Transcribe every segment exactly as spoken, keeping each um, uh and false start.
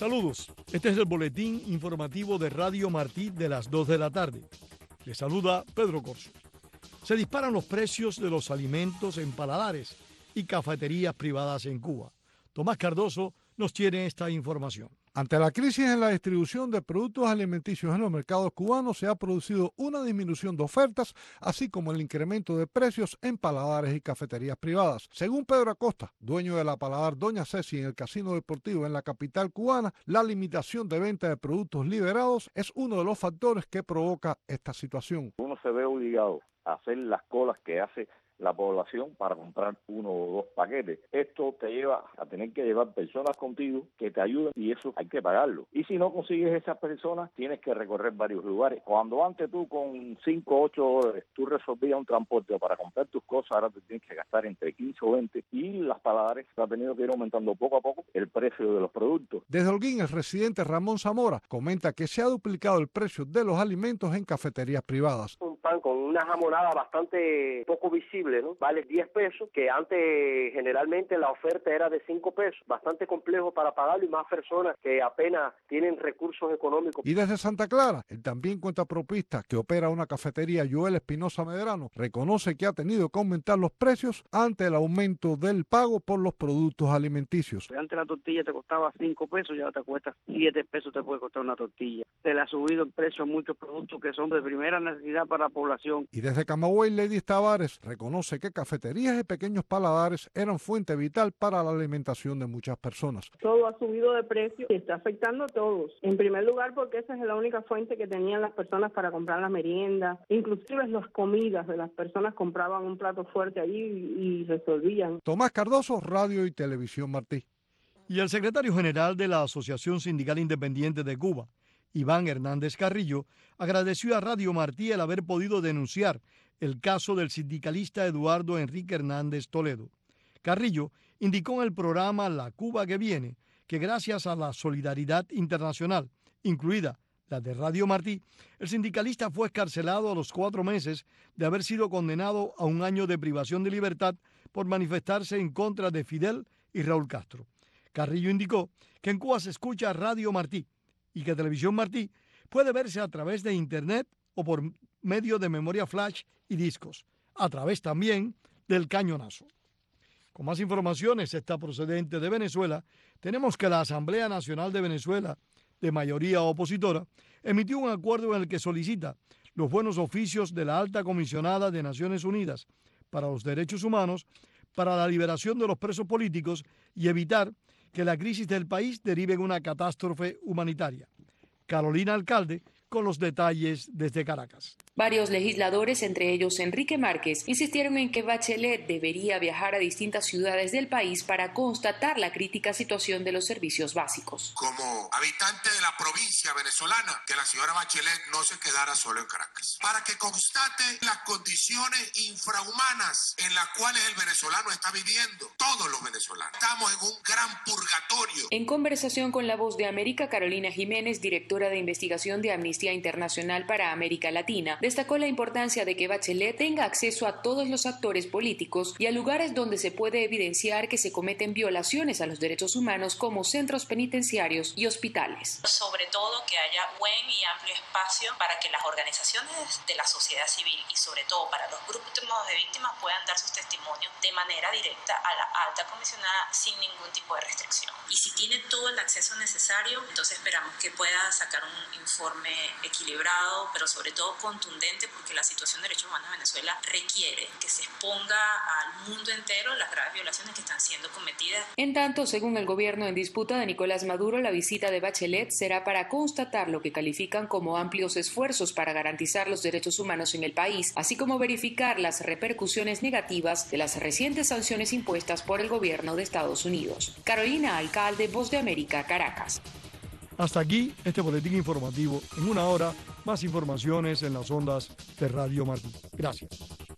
Saludos, este es el boletín informativo de Radio Martí de las dos de la tarde. Les saluda Pedro Corso. Se disparan los precios de los alimentos en paladares y cafeterías privadas en Cuba. Tomás Cardoso nos tiene esta información. Ante la crisis en la distribución de productos alimenticios en los mercados cubanos, se ha producido una disminución de ofertas, así como el incremento de precios en paladares y cafeterías privadas. Según Pedro Acosta, dueño de la paladar Doña Ceci en el Casino Deportivo en la capital cubana, la limitación de venta de productos liberados es uno de los factores que provoca esta situación. Uno se ve obligado a hacer las colas que hace la población para comprar uno o dos paquetes. Esto te lleva a tener que llevar personas contigo que te ayuden y eso hay que pagarlo. Y si no consigues esas personas, tienes que recorrer varios lugares. Cuando antes tú con cinco o ocho dólares tú resolvías un transporte para comprar tus cosas, ahora te tienes que gastar entre quince o veinte y las paladares han tenido que ir aumentando poco a poco el precio de los productos. Desde Holguín, el residente Ramón Zamora comenta que se ha duplicado el precio de los alimentos en cafeterías privadas. Un pan con una jamonada bastante poco visible, ¿no? Vale diez pesos, que antes generalmente la oferta era de cinco pesos, bastante complejo para pagarlo y más personas que apenas tienen recursos económicos. Y desde Santa Clara, el también cuentapropista que opera una cafetería, Joel Espinosa Medrano, reconoce que ha tenido que aumentar los precios ante el aumento del pago por los productos alimenticios. Antes la tortilla te costaba cinco pesos, ya te cuesta siete pesos, te puede costar una tortilla. Se le ha subido el precio a muchos productos que son de primera necesidad para la población. Y desde Camagüey, Lady Tavares reconoce que cafeterías y pequeños paladares eran fuente vital para la alimentación de muchas personas. Todo ha subido de precio y está afectando a todos. En primer lugar, porque esa es la única fuente que tenían las personas para comprar la merienda. Inclusive las comidas de las personas compraban un plato fuerte allí y, y resolvían. Tomás Cardoso, Radio y Televisión Martí. Y el secretario general de la Asociación Sindical Independiente de Cuba, Iván Hernández Carrillo, agradeció a Radio Martí el haber podido denunciar el caso del sindicalista Eduardo Enrique Hernández Toledo. Carrillo indicó en el programa La Cuba que viene que gracias a la solidaridad internacional, incluida la de Radio Martí, el sindicalista fue excarcelado a los cuatro meses de haber sido condenado a un año de privación de libertad por manifestarse en contra de Fidel y Raúl Castro. Carrillo indicó que en Cuba se escucha Radio Martí y que Televisión Martí puede verse a través de Internet o por medio de memoria flash y discos, a través también del cañonazo. Con más informaciones, esta procedente de Venezuela, tenemos que la Asamblea Nacional de Venezuela, de mayoría opositora, emitió un acuerdo en el que solicita los buenos oficios de la Alta Comisionada de Naciones Unidas para los Derechos Humanos para la liberación de los presos políticos y evitar que la crisis del país derive en una catástrofe humanitaria. Carolina Alcalde, con los detalles desde Caracas. Varios legisladores, entre ellos Enrique Márquez, insistieron en que Bachelet debería viajar a distintas ciudades del país para constatar la crítica situación de los servicios básicos. Como habitante de la provincia venezolana, que la señora Bachelet no se quedara solo en Caracas, para que constate las condiciones infrahumanas en las cuales el venezolano está viviendo, todos los venezolanos. Estamos en un gran purgatorio. En conversación con La Voz de América, Carolina Jiménez, directora de investigación de Amnistía Internacional para América Latina, destacó la importancia de que Bachelet tenga acceso a todos los actores políticos y a lugares donde se puede evidenciar que se cometen violaciones a los derechos humanos como centros penitenciarios y hospitales. Sobre todo que haya buen y amplio espacio para que las organizaciones de la sociedad civil y sobre todo para los grupos de víctimas puedan dar sus testimonios de manera directa a la alta comisionada sin ningún tipo de restricción. Y si tiene todo el acceso necesario, entonces esperamos que pueda sacar un informe equilibrado, pero sobre todo contundente, porque la situación de derechos humanos en Venezuela requiere que se exponga al mundo entero las graves violaciones que están siendo cometidas. En tanto, según el gobierno en disputa de Nicolás Maduro, la visita de Bachelet será para constatar lo que califican como amplios esfuerzos para garantizar los derechos humanos en el país, así como verificar las repercusiones negativas de las recientes sanciones impuestas por el gobierno de Estados Unidos. Carolina Alcalde, Voz de América, Caracas. Hasta aquí este boletín informativo. En una hora, más informaciones en las ondas de Radio Martí. Gracias.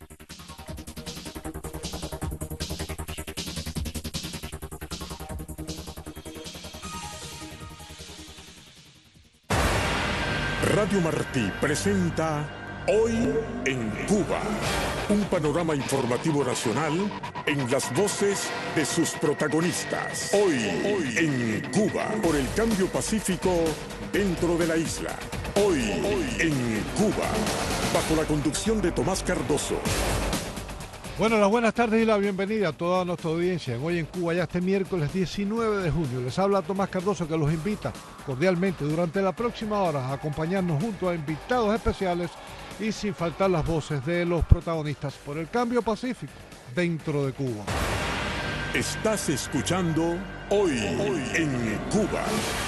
Radio Martí presenta Hoy en Cuba, un panorama informativo nacional en las voces de sus protagonistas. Hoy, hoy en Cuba, por el cambio pacífico dentro de la isla. Hoy, hoy en Cuba, bajo la conducción de Tomás Cardoso. Bueno, las buenas tardes y la bienvenida a toda nuestra audiencia en Hoy en Cuba, ya este miércoles diecinueve de junio. Les habla Tomás Cardoso, que los invita cordialmente durante la próxima hora a acompañarnos junto a invitados especiales y sin faltar las voces de los protagonistas por el cambio pacífico dentro de Cuba. Estás escuchando Hoy, hoy en Cuba.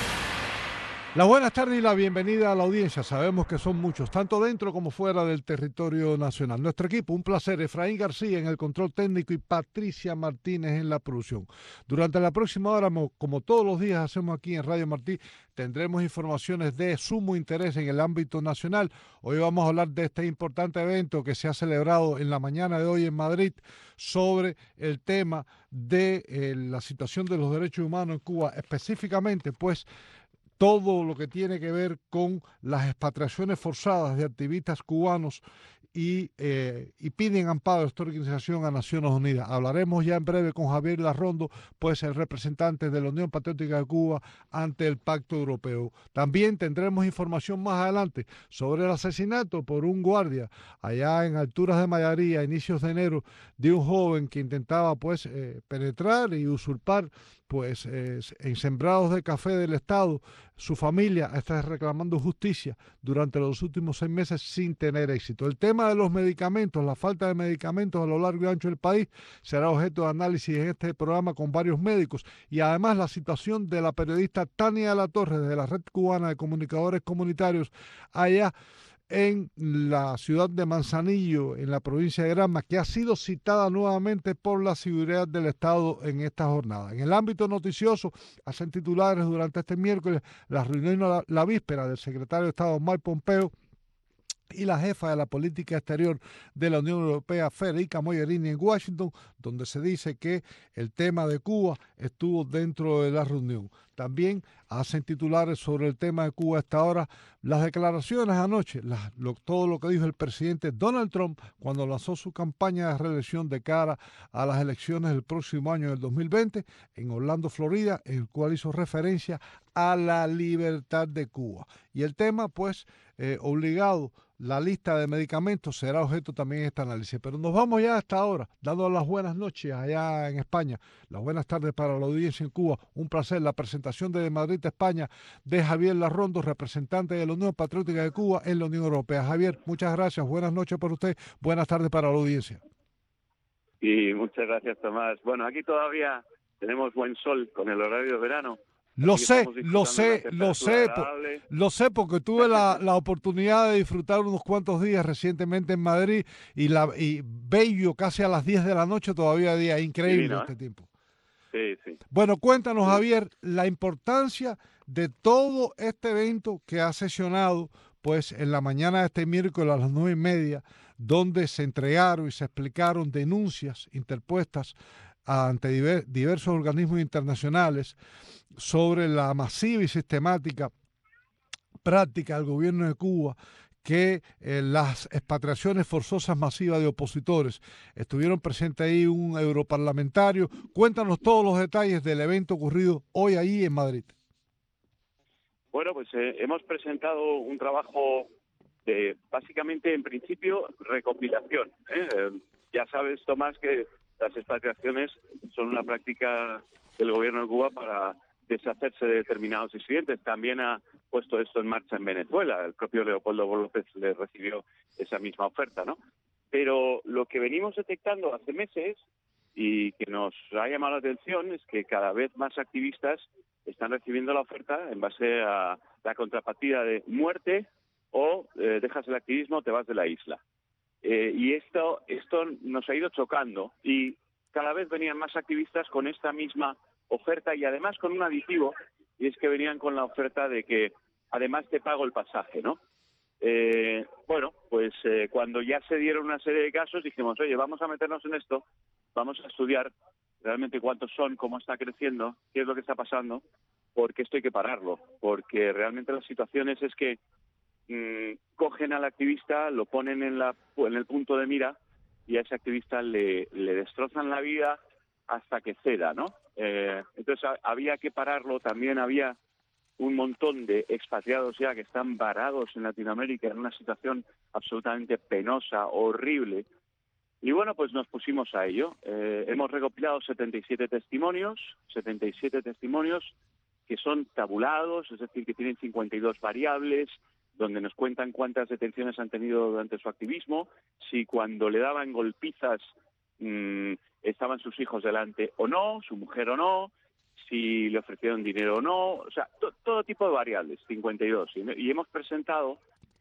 La buenas tardes y la bienvenida a la audiencia. Sabemos que son muchos, tanto dentro como fuera del territorio nacional. Nuestro equipo, un placer, Efraín García en el control técnico y Patricia Martínez en la producción. Durante la próxima hora, como todos los días hacemos aquí en Radio Martí, tendremos informaciones de sumo interés en el ámbito nacional. Hoy vamos a hablar de este importante evento que se ha celebrado en la mañana de hoy en Madrid sobre el tema de eh, la situación de los derechos humanos en Cuba, específicamente, pues, todo lo que tiene que ver con las expatriaciones forzadas de activistas cubanos y, eh, y piden amparo a esta organización a Naciones Unidas. Hablaremos ya en breve con Javier Larrondo, pues el representante de la Unión Patriótica de Cuba ante el Pacto Europeo. También tendremos información más adelante sobre el asesinato por un guardia allá en alturas de Mayarí a inicios de enero de un joven que intentaba pues eh, penetrar y usurpar pues eh, en sembrados de café del Estado. Su familia está reclamando justicia durante los últimos seis meses sin tener éxito. El tema de los medicamentos, la falta de medicamentos a lo largo y ancho del país, será objeto de análisis en este programa con varios médicos, y además la situación de la periodista Tania de la Torre de la Red Cubana de Comunicadores Comunitarios allá en la ciudad de Manzanillo, en la provincia de Granma, que ha sido citada nuevamente por la seguridad del Estado en esta jornada. En el ámbito noticioso, hacen titulares durante este miércoles la reunión, la, la víspera del secretario de Estado Mike Pompeo y la jefa de la política exterior de la Unión Europea, Federica Mogherini, en Washington, donde se dice que el tema de Cuba estuvo dentro de la reunión. También hacen titulares sobre el tema de Cuba hasta ahora las declaraciones anoche, las, lo, todo lo que dijo el presidente Donald Trump cuando lanzó su campaña de reelección de cara a las elecciones del próximo año, del dos mil veinte, en Orlando, Florida, en el cual hizo referencia a la libertad de Cuba. Y el tema, pues, eh, obligado, la lista de medicamentos será objeto también de este análisis. Pero nos vamos ya hasta ahora, dando las buenas noches allá en España, las buenas tardes para la audiencia en Cuba. Un placer, la presentación de Madrid, España, de Javier Larrondo, representante de la Unión Patriótica de Cuba en la Unión Europea. Javier, muchas gracias, buenas noches para usted, buenas tardes para la audiencia. Y muchas gracias, Tomás. Bueno, aquí todavía tenemos buen sol con el horario de verano. Lo sé, lo sé, lo sé, lo sé porque tuve la, la oportunidad de disfrutar unos cuantos días recientemente en Madrid y, la, y bello casi a las diez de la noche todavía día, increíble sí, ¿no? Este tiempo. Sí, sí. Bueno, cuéntanos, sí. Javier, la importancia de todo este evento que ha sesionado pues en la mañana de este miércoles a las nueve y media, donde se entregaron y se explicaron denuncias interpuestas ante diver, diversos organismos internacionales sobre la masiva y sistemática práctica del gobierno de Cuba que eh, las expatriaciones forzosas masivas de opositores. Estuvieron presentes ahí un europarlamentario. Cuéntanos todos los detalles del evento ocurrido hoy allí en Madrid. Bueno, pues eh, hemos presentado un trabajo de, básicamente, en principio, recopilación. ¿eh? Eh, ya sabes, Tomás, que las expatriaciones son una práctica del gobierno de Cuba para deshacerse de determinados disidentes. También ha puesto esto en marcha en Venezuela. El propio Leopoldo López le recibió esa misma oferta, ¿no? Pero lo que venimos detectando hace meses y que nos ha llamado la atención es que cada vez más activistas están recibiendo la oferta en base a la contrapartida de muerte o eh, dejas el activismo o te vas de la isla. Eh, y esto, esto nos ha ido chocando y cada vez venían más activistas con esta misma oferta y además con un aditivo, y es que venían con la oferta de que además te pago el pasaje, ¿no? Eh, bueno, pues eh, cuando ya se dieron una serie de casos dijimos, oye, vamos a meternos en esto, vamos a estudiar realmente cuántos son, cómo está creciendo, qué es lo que está pasando, porque esto hay que pararlo, porque realmente las situaciones es que mmm, cogen al activista, lo ponen en, la, en el punto de mira y a ese activista le, le destrozan la vida hasta que ceda, ¿no? Eh, entonces a, había que pararlo. También había un montón de expatriados ya que están varados en Latinoamérica en una situación absolutamente penosa, horrible. Y bueno, pues nos pusimos a ello. Eh, hemos recopilado setenta y siete testimonios, setenta y siete testimonios que son tabulados, es decir, que tienen cincuenta y dos variables, donde nos cuentan cuántas detenciones han tenido durante su activismo, si cuando le daban golpizas mmm, estaban sus hijos delante o no, su mujer o no, si le ofrecieron dinero o no, o sea, to, todo tipo de variables, cincuenta y dos. Y, y hemos presentado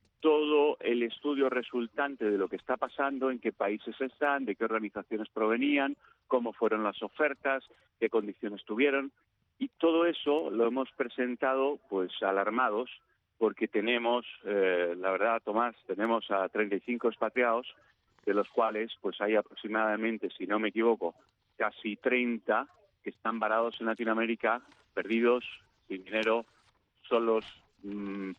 todo el estudio resultante de lo que está pasando, en qué países están, de qué organizaciones provenían, cómo fueron las ofertas, qué condiciones tuvieron. Y todo eso lo hemos presentado pues alarmados, porque tenemos, eh, la verdad, Tomás, tenemos a treinta y cinco expatriados, de los cuales pues hay aproximadamente, si no me equivoco, casi treinta que están varados en Latinoamérica, perdidos, sin dinero, solos, mmm,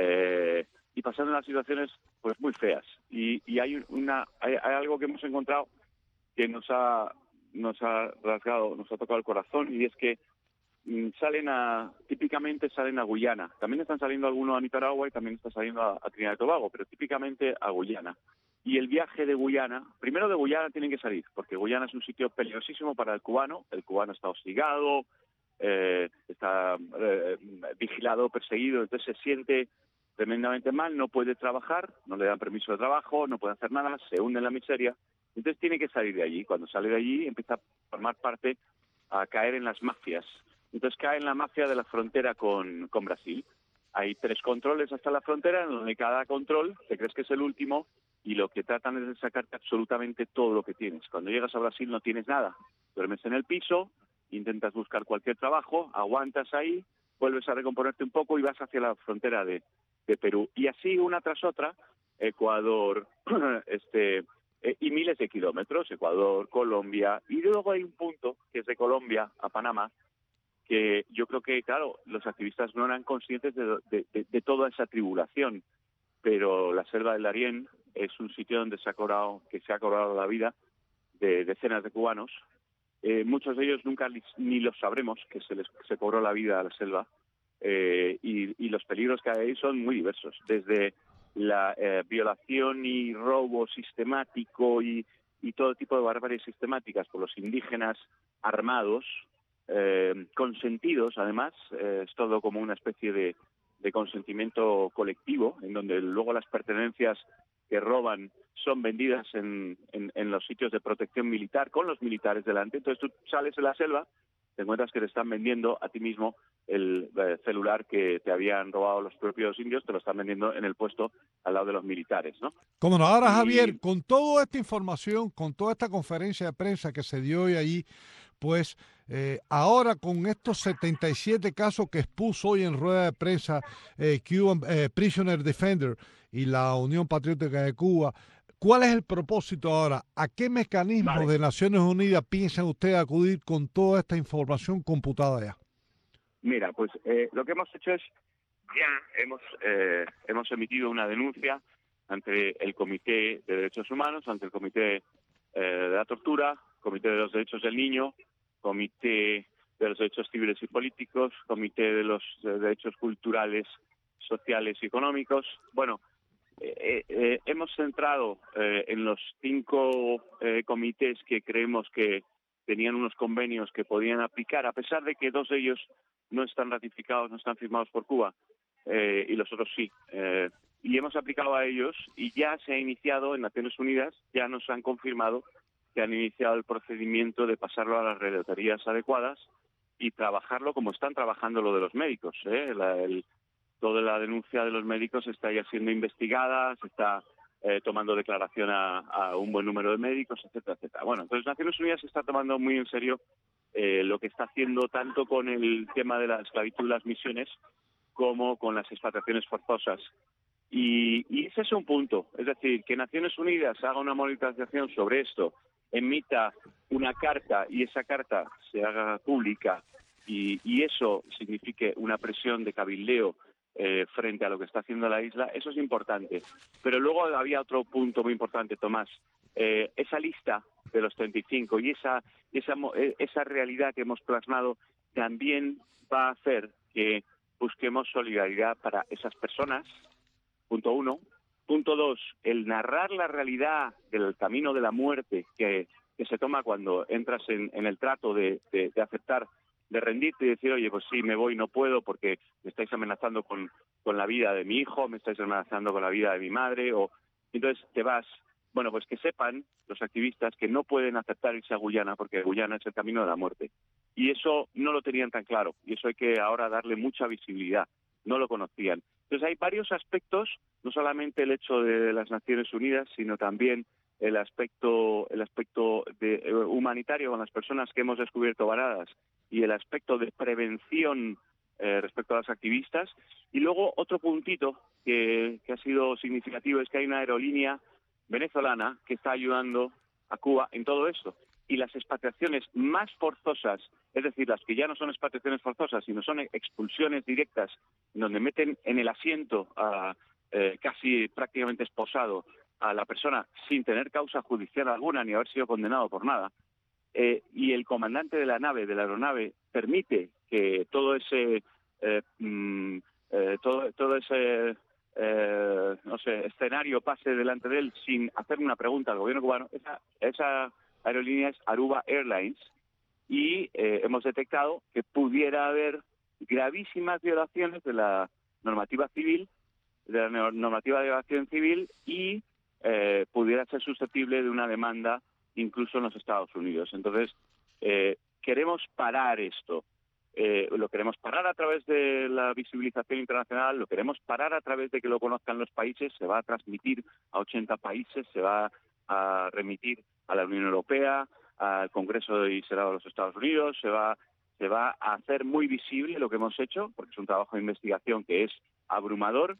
eh, y pasando unas situaciones pues muy feas. Y, y hay una hay, hay algo que hemos encontrado que nos ha nos ha rasgado, nos ha tocado el corazón, y es que mmm, salen a típicamente salen a Guyana. También están saliendo algunos a Nicaragua y también está saliendo a, a Trinidad y Tobago, pero típicamente a Guyana. Y el viaje de Guyana, primero de Guyana tienen que salir, porque Guyana es un sitio peligrosísimo para el cubano. El cubano está hostigado, eh, está eh, vigilado, perseguido, entonces se siente tremendamente mal, no puede trabajar, no le dan permiso de trabajo, no puede hacer nada, se hunde en la miseria. Entonces tiene que salir de allí. Cuando sale de allí empieza a formar parte, a caer en las mafias. Entonces cae en la mafia de la frontera con, con Brasil. Hay tres controles hasta la frontera, en donde cada control te crees que es el último, y lo que tratan es de sacarte absolutamente todo lo que tienes. Cuando llegas a Brasil no tienes nada. Duermes en el piso, intentas buscar cualquier trabajo, aguantas ahí, vuelves a recomponerte un poco y vas hacia la frontera de, de Perú. Y así, una tras otra, Ecuador, este eh, y miles de kilómetros, Ecuador, Colombia, y luego hay un punto que es de Colombia a Panamá, que yo creo que, claro, los activistas no eran conscientes de, de, de, de toda esa tribulación, pero la selva del Darién es un sitio donde se ha cobrado, que se ha cobrado la vida de decenas de cubanos. Eh, muchos de ellos nunca ni lo sabremos, que se les se cobró la vida a la selva, eh, y, y los peligros que hay ahí son muy diversos, desde la eh, violación y robo sistemático y, y todo tipo de barbaries sistemáticas por los indígenas armados, eh, consentidos además, eh, es todo como una especie de, de consentimiento colectivo, en donde luego las pertenencias que roban son vendidas en, en, en los sitios de protección militar, con los militares delante. Entonces tú sales de la selva, te encuentras que te están vendiendo a ti mismo el eh, celular que te habían robado los propios indios, te lo están vendiendo en el puesto al lado de los militares, ¿no? Como no, ahora, y... Javier, con toda esta información, con toda esta conferencia de prensa que se dio hoy allí, pues eh, ahora con estos setenta y siete casos que expuso hoy en rueda de prensa eh, Cuban eh, Prisoner Defender y la Unión Patriótica de Cuba, ¿cuál es el propósito ahora? ¿A qué mecanismos vale. de Naciones Unidas piensan ustedes acudir con toda esta información computada ya? Mira, pues eh, lo que hemos hecho es, ya hemos, eh, hemos emitido una denuncia ante el Comité de Derechos Humanos, ante el Comité eh, de la Tortura, Comité de los Derechos del Niño, Comité de los Derechos Civiles y Políticos, Comité de los de Derechos Culturales, Sociales y Económicos. Bueno, eh, eh, hemos centrado eh, en los cinco eh, comités que creemos que tenían unos convenios que podían aplicar, a pesar de que dos de ellos no están ratificados, no están firmados por Cuba, eh, y los otros sí. Eh, y hemos aplicado a ellos, y ya se ha iniciado en Naciones Unidas, ya nos han confirmado que han iniciado el procedimiento de pasarlo a las redactorías adecuadas y trabajarlo como están trabajando lo de los médicos. ¿eh? La, el, toda la denuncia de los médicos está ya siendo investigada, se está eh, tomando declaración a, a un buen número de médicos, etcétera, etcétera. Bueno, entonces Naciones Unidas se está tomando muy en serio eh, lo que está haciendo tanto con el tema de la esclavitud y las misiones como con las expatriaciones forzosas. Y, y ese es un punto, es decir, que Naciones Unidas haga una monitorización sobre esto, emita una carta y esa carta se haga pública y, y eso signifique una presión de cabildeo eh, frente a lo que está haciendo la isla, eso es importante. Pero luego había otro punto muy importante, Tomás, eh, esa lista de los treinta y cinco y esa, esa, esa realidad que hemos plasmado también va a hacer que busquemos solidaridad para esas personas, punto uno. Punto dos, el narrar la realidad del camino de la muerte que, que se toma cuando entras en, en el trato de, de, de aceptar, de rendirte y decir, oye, pues sí, me voy, no puedo porque me estáis amenazando con, con la vida de mi hijo, me estáis amenazando con la vida de mi madre, o entonces te vas. Bueno, pues que sepan los activistas que no pueden aceptar irse a Guyana porque Guyana es el camino de la muerte. Y eso no lo tenían tan claro, y eso hay que ahora darle mucha visibilidad. No lo conocían. Entonces hay varios aspectos, no solamente el hecho de las Naciones Unidas, sino también el aspecto el aspecto de, eh, humanitario con las personas que hemos descubierto varadas y el aspecto de prevención eh, respecto a los activistas. Y luego otro puntito que, que ha sido significativo es que hay una aerolínea venezolana que está ayudando a Cuba en todo esto. Y las expatriaciones más forzosas, es decir, las que ya no son expatriaciones forzosas, sino son expulsiones directas, donde meten en el asiento a, eh, casi prácticamente esposado a la persona sin tener causa judicial alguna ni haber sido condenado por nada, eh, y el comandante de la nave, de la aeronave, permite que todo ese eh, mm, eh, todo, todo ese eh, no sé, escenario pase delante de él sin hacer una pregunta al gobierno cubano. Esa, esa aerolínea es Aruba Airlines y eh, hemos detectado que pudiera haber gravísimas violaciones de la normativa civil, de la normativa de aviación civil y eh, pudiera ser susceptible de una demanda incluso en los Estados Unidos. Entonces, eh, queremos parar esto. Eh, lo queremos parar a través de la visibilización internacional, lo queremos parar a través de que lo conozcan los países, se va a transmitir a ochenta países, se va a remitir a la Unión Europea, al Congreso y Senado de los Estados Unidos, se va, se va a hacer muy visible lo que hemos hecho, porque es un trabajo de investigación que es abrumador.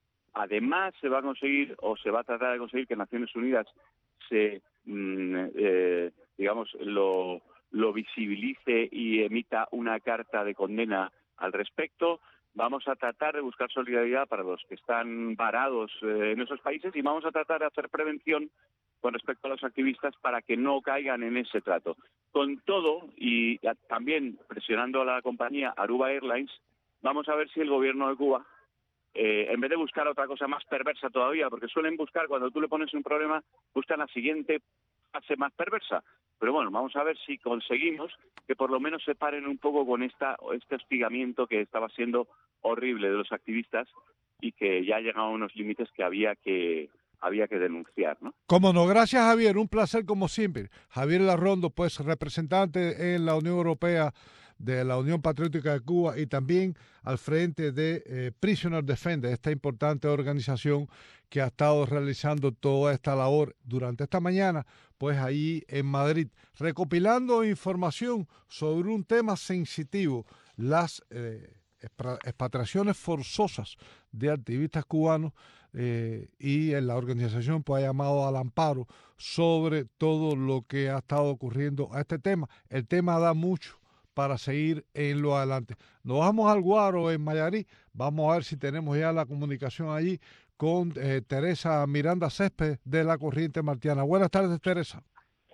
Además, se va a conseguir, o se va a tratar de conseguir, que Naciones Unidas se, mm, eh, digamos, lo, lo visibilice y emita una carta de condena al respecto. Vamos a tratar de buscar solidaridad para los que están varados eh, en esos países y vamos a tratar de hacer prevención con respecto a los activistas para que no caigan en ese trato. Con todo, y también presionando a la compañía Aruba Airlines, vamos a ver si el gobierno de Cuba, eh, en vez de buscar otra cosa más perversa todavía, porque suelen buscar, cuando tú le pones un problema, buscan la siguiente fase más perversa. Pero bueno, vamos a ver si conseguimos que por lo menos se paren un poco con esta este hostigamiento que estaba siendo horrible de los activistas y que ya ha llegado a unos límites que había que había que denunciar, ¿no? Cómo no, gracias Javier, un placer como siempre. Javier Larrondo, pues representante en la Unión Europea de la Unión Patriótica de Cuba y también al frente de eh, Prisoner Defender, esta importante organización que ha estado realizando toda esta labor durante esta mañana, pues ahí en Madrid, recopilando información sobre un tema sensitivo, las eh, expatriaciones forzosas de activistas cubanos, eh, y en la organización pues ha llamado al amparo sobre todo lo que ha estado ocurriendo a este tema. El tema da mucho para seguir en lo adelante. Nos vamos al Guaro en Mayarí, vamos a ver si tenemos ya la comunicación allí con eh, Teresa Miranda Césped de la Corriente Martiana. Buenas tardes, Teresa.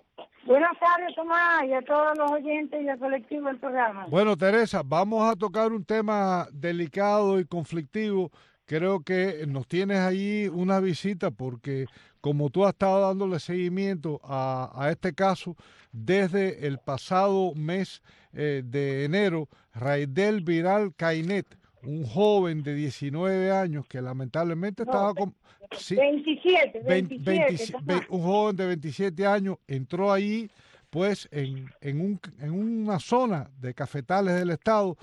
Buenas tardes, Tomás, y a todos los oyentes y al colectivo del programa. Bueno, Teresa, vamos a tocar un tema delicado y conflictivo. Creo que nos tienes allí una visita porque como tú has estado dándole seguimiento a, a este caso desde el pasado mes eh, de enero, Raidel Viral Cainet, un joven de diecinueve años que lamentablemente no, estaba con... Sí, veintisiete, veintisiete, veintisiete, veintisiete, un joven de veintisiete años entró allí pues en, en, un, en una zona de cafetales del estado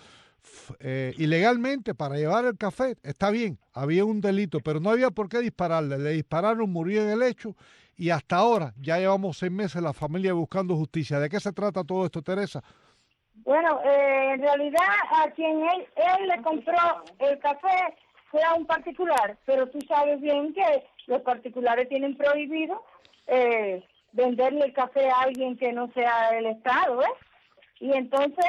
eh, ilegalmente para llevar el café. Está bien, había un delito, pero no había por qué dispararle. Le dispararon, murió en el hecho y hasta ahora ya llevamos seis meses la familia buscando justicia. ¿De qué se trata todo esto, Teresa? Bueno, eh, en realidad a quien él, él le compró el café fue a un particular, pero tú sabes bien que los particulares tienen prohibido eh, venderle el café a alguien que no sea el Estado, ¿eh? Y entonces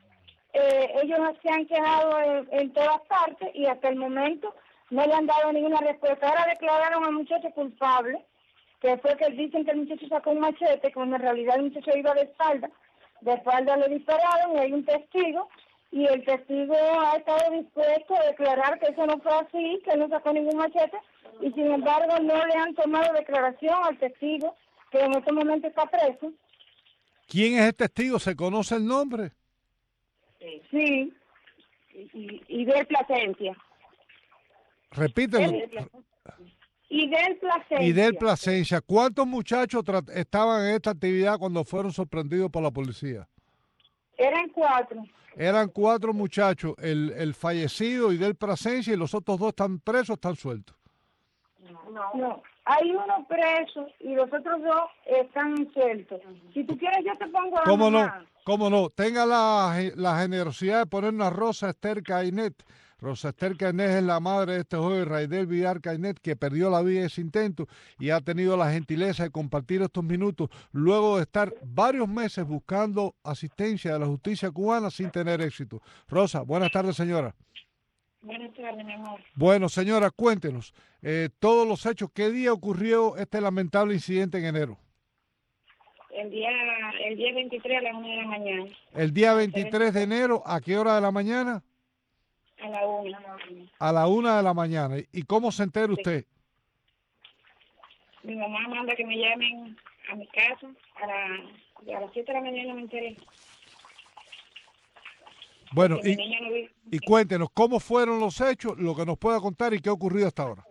eh, ellos se han quejado en, en todas partes y hasta el momento no le han dado ninguna respuesta. Ahora declararon al muchacho culpable que fue que dicen que el muchacho sacó un machete, cuando en realidad el muchacho iba de espalda, de espalda le dispararon y hay un testigo, y el testigo ha estado dispuesto a declarar que eso no fue así, que no sacó ningún machete, y sin embargo no le han tomado declaración al testigo, que en este momento está preso. ¿Quién es el testigo? ¿Se conoce el nombre? Sí, y, y de Plasencia. Repítelo. Y del Plasencia. Y del Plasencia. ¿Cuántos muchachos estaban en esta actividad cuando fueron sorprendidos por la policía? Eran cuatro. Eran cuatro muchachos, el, el fallecido y del Plasencia, y los otros dos están presos, están sueltos. No, no. Hay uno preso y los otros dos están sueltos. Si tú quieres yo te pongo a ¿Cómo mamá. no? ¿Cómo no? Tenga la, la generosidad de ponernos a Rosa Esther Cainet. Rosa Esther Cainet es la madre de este joven Raidel Villar Cainet, que perdió la vida en ese intento y ha tenido la gentileza de compartir estos minutos luego de estar varios meses buscando asistencia de la justicia cubana sin tener éxito. Rosa, buenas tardes, señora. Buenas tardes, mi amor. Bueno, señora, cuéntenos eh, todos los hechos. ¿Qué día ocurrió este lamentable incidente en enero? El día, el día veintitrés a las una de la mañana. El día veintitrés de enero, ¿a qué hora de la mañana? A la una. A la una de la mañana. ¿Y cómo se entera usted? Mi mamá manda que me llamen a mi casa a, la, a las siete de la mañana, me enteré. Bueno, y, no vi... y cuéntenos, ¿cómo fueron los hechos? Lo que nos pueda contar y qué ha ocurrido hasta ahora.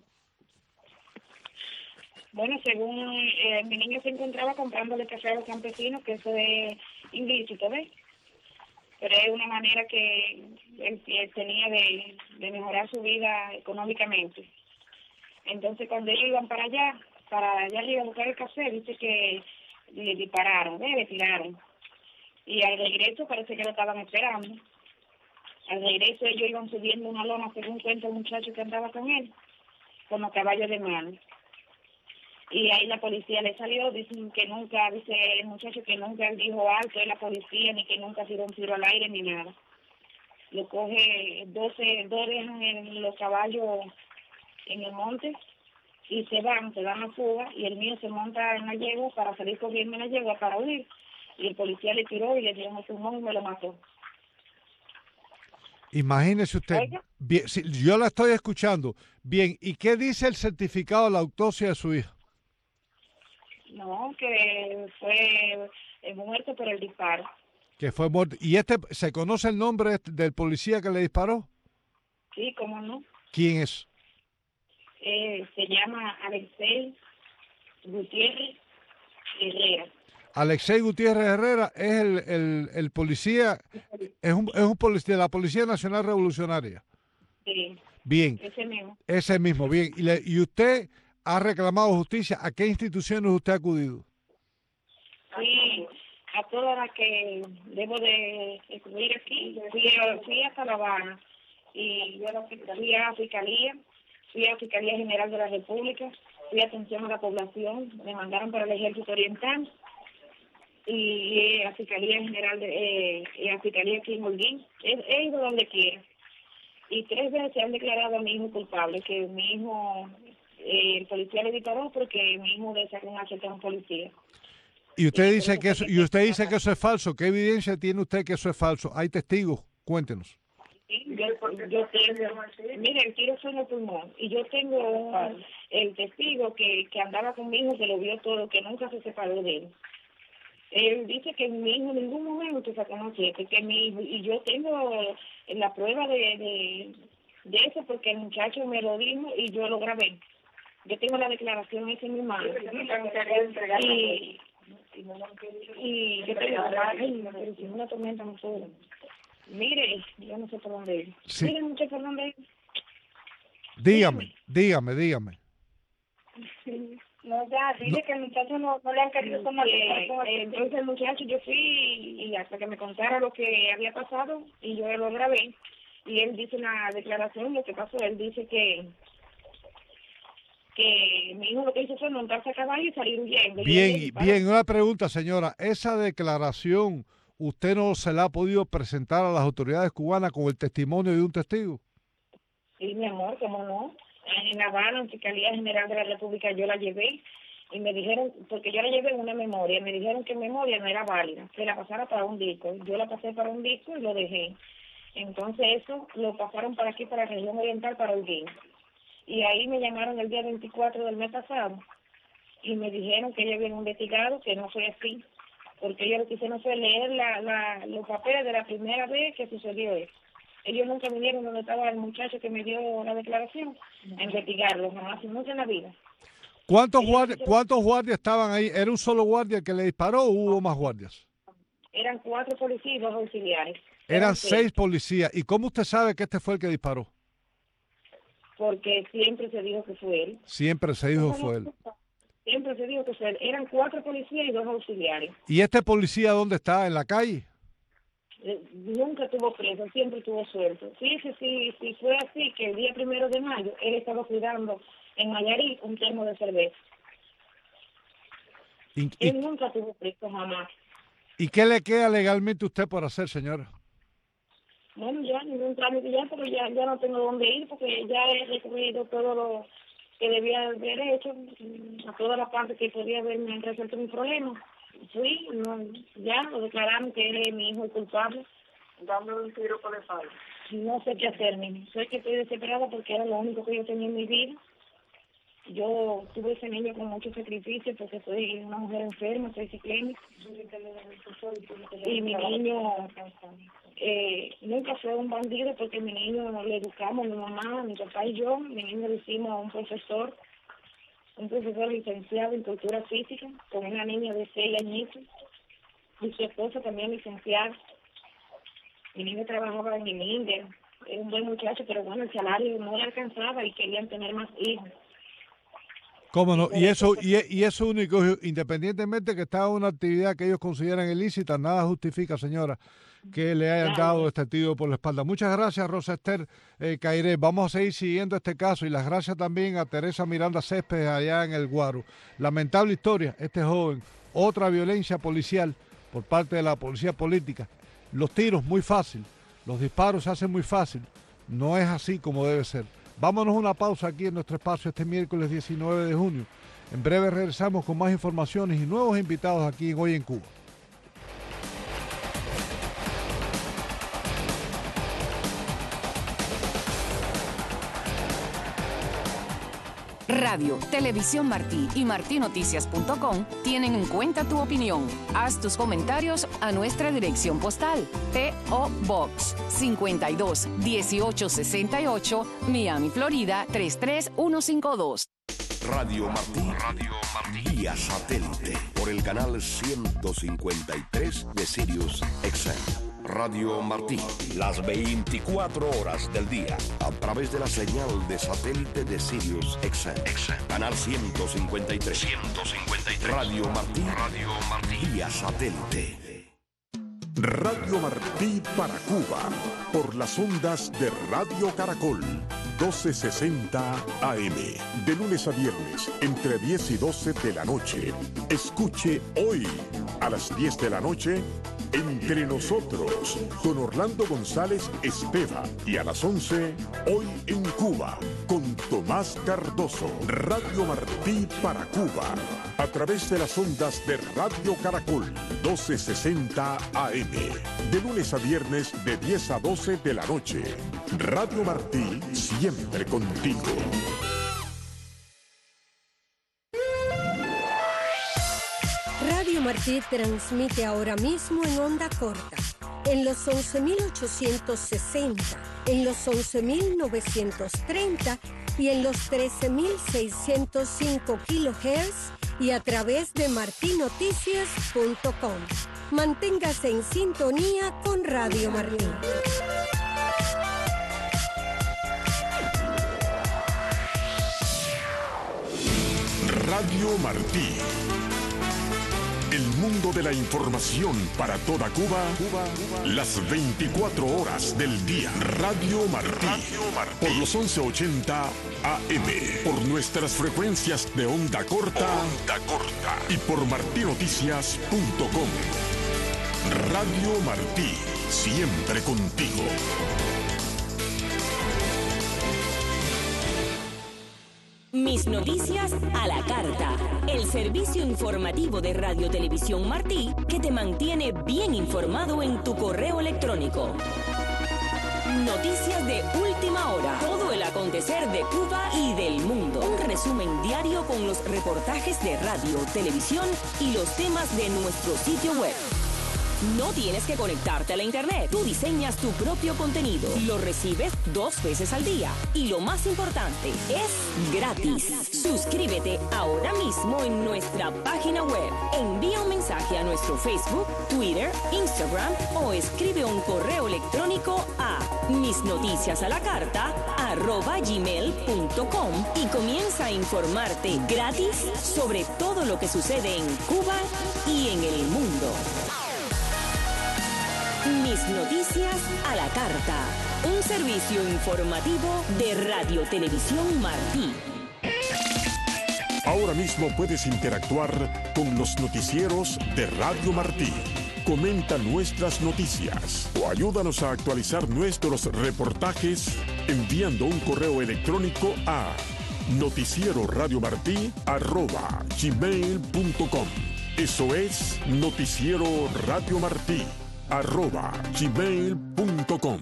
Bueno, según eh, mi niño se encontraba comprándole café a los campesinos, que eso es ilícito, ¿ves? Pero es una manera que él, él tenía de, de mejorar su vida económicamente. Entonces, cuando ellos iban para allá, para allá arriba a buscar el café, dice que le dispararon, ¿ves? Le tiraron. Y al regreso parece que lo estaban esperando. Al regreso ellos iban subiendo una loma, según cuenta el muchacho que andaba con él, con los caballos de mano. Y ahí la policía le salió, dicen que nunca, dice el muchacho que nunca dijo alto de la policía, ni que nunca tiró un tiro al aire, ni nada. Lo coge, doce, dos dejan en los caballos en el monte y se van, se van a fuga, y el mío se monta en la yegua para salir corriendo en la yegua para huir. Y el policía le tiró y le dio un pulmón y me lo mató. Imagínese usted, bien, si, yo la estoy escuchando. Bien, ¿y qué dice el certificado de la autopsia de su hija? No, que fue muerto por el disparo. Que fue muerto. ¿Y este, se conoce el nombre del policía que le disparó? Sí, cómo no. ¿Quién es? Eh, se llama Alexei Gutiérrez Herrera. Alexei Gutiérrez Herrera es el, el, el policía, es un, es un policía de la Policía Nacional Revolucionaria. Sí. Bien. Ese mismo. Ese mismo, bien. Y, le, y usted ha reclamado justicia. ¿A qué instituciones usted ha acudido? Sí, a todas las que debo de incluir aquí. Fui, a, fui hasta La Habana y yo fui a la Fiscalía, fui a la Fiscalía General de la República, fui a atención a la población, me mandaron para el Ejército Oriental y a la Fiscalía General de eh, y a la Fiscalía aquí en Holguín. He, he ido donde quiera. Y tres veces se han declarado a mi hijo culpable, que mi hijo, eh, el policía le disparó porque mi hijo le sacó un machete a un policía. Y usted dice que eso, y usted dice que eso es falso. ¿Qué evidencia tiene usted que eso es falso? ¿Hay testigos? Cuéntenos. Sí, yo, yo tengo, mire, el tiro fue en el pulmón, y yo tengo un, el testigo que, que andaba conmigo, que lo vio todo, que nunca se separó de él. Él dice que mi hijo en ningún momento sacó machete, que mi y yo tengo la prueba de, de, de eso porque el muchacho me lo dijo y yo lo grabé. Yo tengo la declaración esa en mi mano. Y, y yo tengo, ay, pero si una tormenta no puedo. Mire, yo no sé por dónde ir. Sí. Mire, muchacho, por dónde ir. Dígame, dígame, dígame. Sí. No, ya, dice no. que el muchacho no, no le han querido tomar. Eh, eh, entonces el muchacho, yo fui y hasta que me contara lo que había pasado y yo lo grabé y él dice en la declaración lo que pasó. Él dice que que mi hijo lo que hizo fue montarse a caballo y salir huyendo. Bien, y bien, una pregunta, señora. ¿Esa declaración usted no se la ha podido presentar a las autoridades cubanas con el testimonio de un testigo? Sí, mi amor, cómo no. En La Habana, en Fiscalía General de la República, yo la llevé y me dijeron, porque yo la llevé en una memoria, me dijeron que memoria no era válida, que la pasara para un disco. Yo la pasé para un disco y lo dejé. Entonces eso lo pasaron para aquí, para la región oriental, para Holguín. Y ahí me llamaron el día veinticuatro del mes pasado y me dijeron que ellos habían investigado, que no fue así, porque ellos lo que hicieron fue leer la, la, los papeles de la primera vez que sucedió eso. Ellos nunca vinieron donde estaba el muchacho que me dio la declaración a investigarlo, jamás, nunca en la vida. ¿Cuántos guardias, ¿Cuántos guardias estaban ahí? ¿Era un solo guardia que le disparó o hubo más guardias? Eran cuatro policías y dos auxiliares. Eran, Eran seis. seis policías. ¿Y cómo usted sabe que este fue el que disparó? Porque siempre se dijo que fue él. Siempre se dijo que fue él. Siempre se dijo que fue él. Eran cuatro policías y dos auxiliares. ¿Y este policía dónde está? ¿En la calle? Eh, nunca tuvo preso, siempre tuvo suelto. Fíjese si, si fue así, que el día primero de mayo él estaba cuidando en Mayarí un termo de cerveza. Y, él y, nunca tuvo preso, jamás. ¿Y qué le queda legalmente a usted por hacer, señora? Bueno, ya ningún trámite ya, porque ya, ya no tengo dónde ir, porque ya he recorrido todo lo que debía haber hecho, a toda la parte que podía haberme resuelto mi problema. Fui, no, ya lo declararon que él es mi hijo culpable, dándole un tiro por la espalda. No sé qué hacer, niño. Sé que estoy desesperada porque era lo único que yo tenía en mi vida. Yo tuve ese niño con mucho sacrificio porque soy una mujer enferma, soy ciclémica. Y mi niño eh, nunca fue un bandido porque mi niño le educamos, mi mamá, mi papá y yo. Mi niño le hicimos a un profesor, un profesor licenciado en cultura física, con una niña de seis añitos. Y su esposa también licenciada. Mi niño trabajaba en el Inder, era un buen muchacho, pero bueno, el salario no le alcanzaba y querían tener más hijos. ¿Cómo no? Y eso, y, y eso único, independientemente que estaba en una actividad que ellos consideran ilícita, nada justifica, señora, que le hayan dado este tiro por la espalda. Muchas gracias, Rosa Esther eh, Cairé. Vamos a seguir siguiendo este caso y las gracias también a Teresa Miranda Céspedes allá en el Guaro. Lamentable historia, este joven, otra violencia policial por parte de la policía política. Los tiros muy fácil, los disparos se hacen muy fácil. No es así como debe ser. Vámonos a una pausa aquí en nuestro espacio este miércoles diecinueve de junio. En breve regresamos con más informaciones y nuevos invitados aquí en Hoy en Cuba. Radio, Televisión Martí y martí noticias punto com tienen en cuenta tu opinión. Haz tus comentarios a nuestra dirección postal. P O Box cincuenta y dos dieciocho sesenta y ocho, Miami, Florida tres tres uno cinco dos. Radio Martí, Radio Martí, vía satélite por el canal ciento cincuenta y tres de Sirius X M. Radio Martí, las veinticuatro horas del día, a través de la señal de satélite de Sirius X M. Canal ciento cincuenta y tres. ciento cincuenta y tres. Radio Martí, Radio Martí, vía satélite. Radio Martí para Cuba, por las ondas de Radio Caracol, doce sesenta A M, de lunes a viernes, entre diez y doce de la noche. Escuche hoy, a las diez de la noche, Entre Nosotros, con Orlando González Espeva, y a las once, Hoy en Cuba, con Tomás Cardoso. Radio Martí para Cuba, a través de las ondas de Radio Caracol, doce sesenta A M, de lunes a viernes, de diez a doce de la noche. Radio Martí, siempre contigo. Radio Martí transmite ahora mismo en onda corta, en los once mil ochocientos sesenta, en los once mil novecientos treinta y en los trece mil seiscientos cinco kilohertz y a través de martí noticias punto com. Manténgase en sintonía con Radio Martí. Radio Martí. El mundo de la información para toda Cuba, Cuba, Cuba, las veinticuatro horas del día. Radio Martí, Radio Martí, por los once ochenta A M, por nuestras frecuencias de onda corta, onda corta, y por martí noticias punto com. Radio Martí, siempre contigo. Mi Mis Noticias a la Carta, el servicio informativo de Radio Televisión Martí que te mantiene bien informado en tu correo electrónico. Noticias de última hora, todo el acontecer de Cuba y del mundo. Un resumen diario con los reportajes de radio, televisión y los temas de nuestro sitio web. No tienes que conectarte a la internet. Tú diseñas tu propio contenido. Lo recibes dos veces al día. Y lo más importante, es gratis. Suscríbete ahora mismo en nuestra página web. Envía un mensaje a nuestro Facebook, Twitter, Instagram o escribe un correo electrónico a misnoticiasalacarta arroba gmail punto com y comienza a informarte gratis sobre todo lo que sucede en Cuba y en el mundo. Mis Noticias a la Carta, un servicio informativo de Radio Televisión Martí. Ahora mismo puedes interactuar con los noticieros de Radio Martí. Comenta nuestras noticias o ayúdanos a actualizar nuestros reportajes enviando un correo electrónico a noticieroradiomartí arroba gmail punto com. Eso es Noticiero Radio Martí arroba gmail punto com.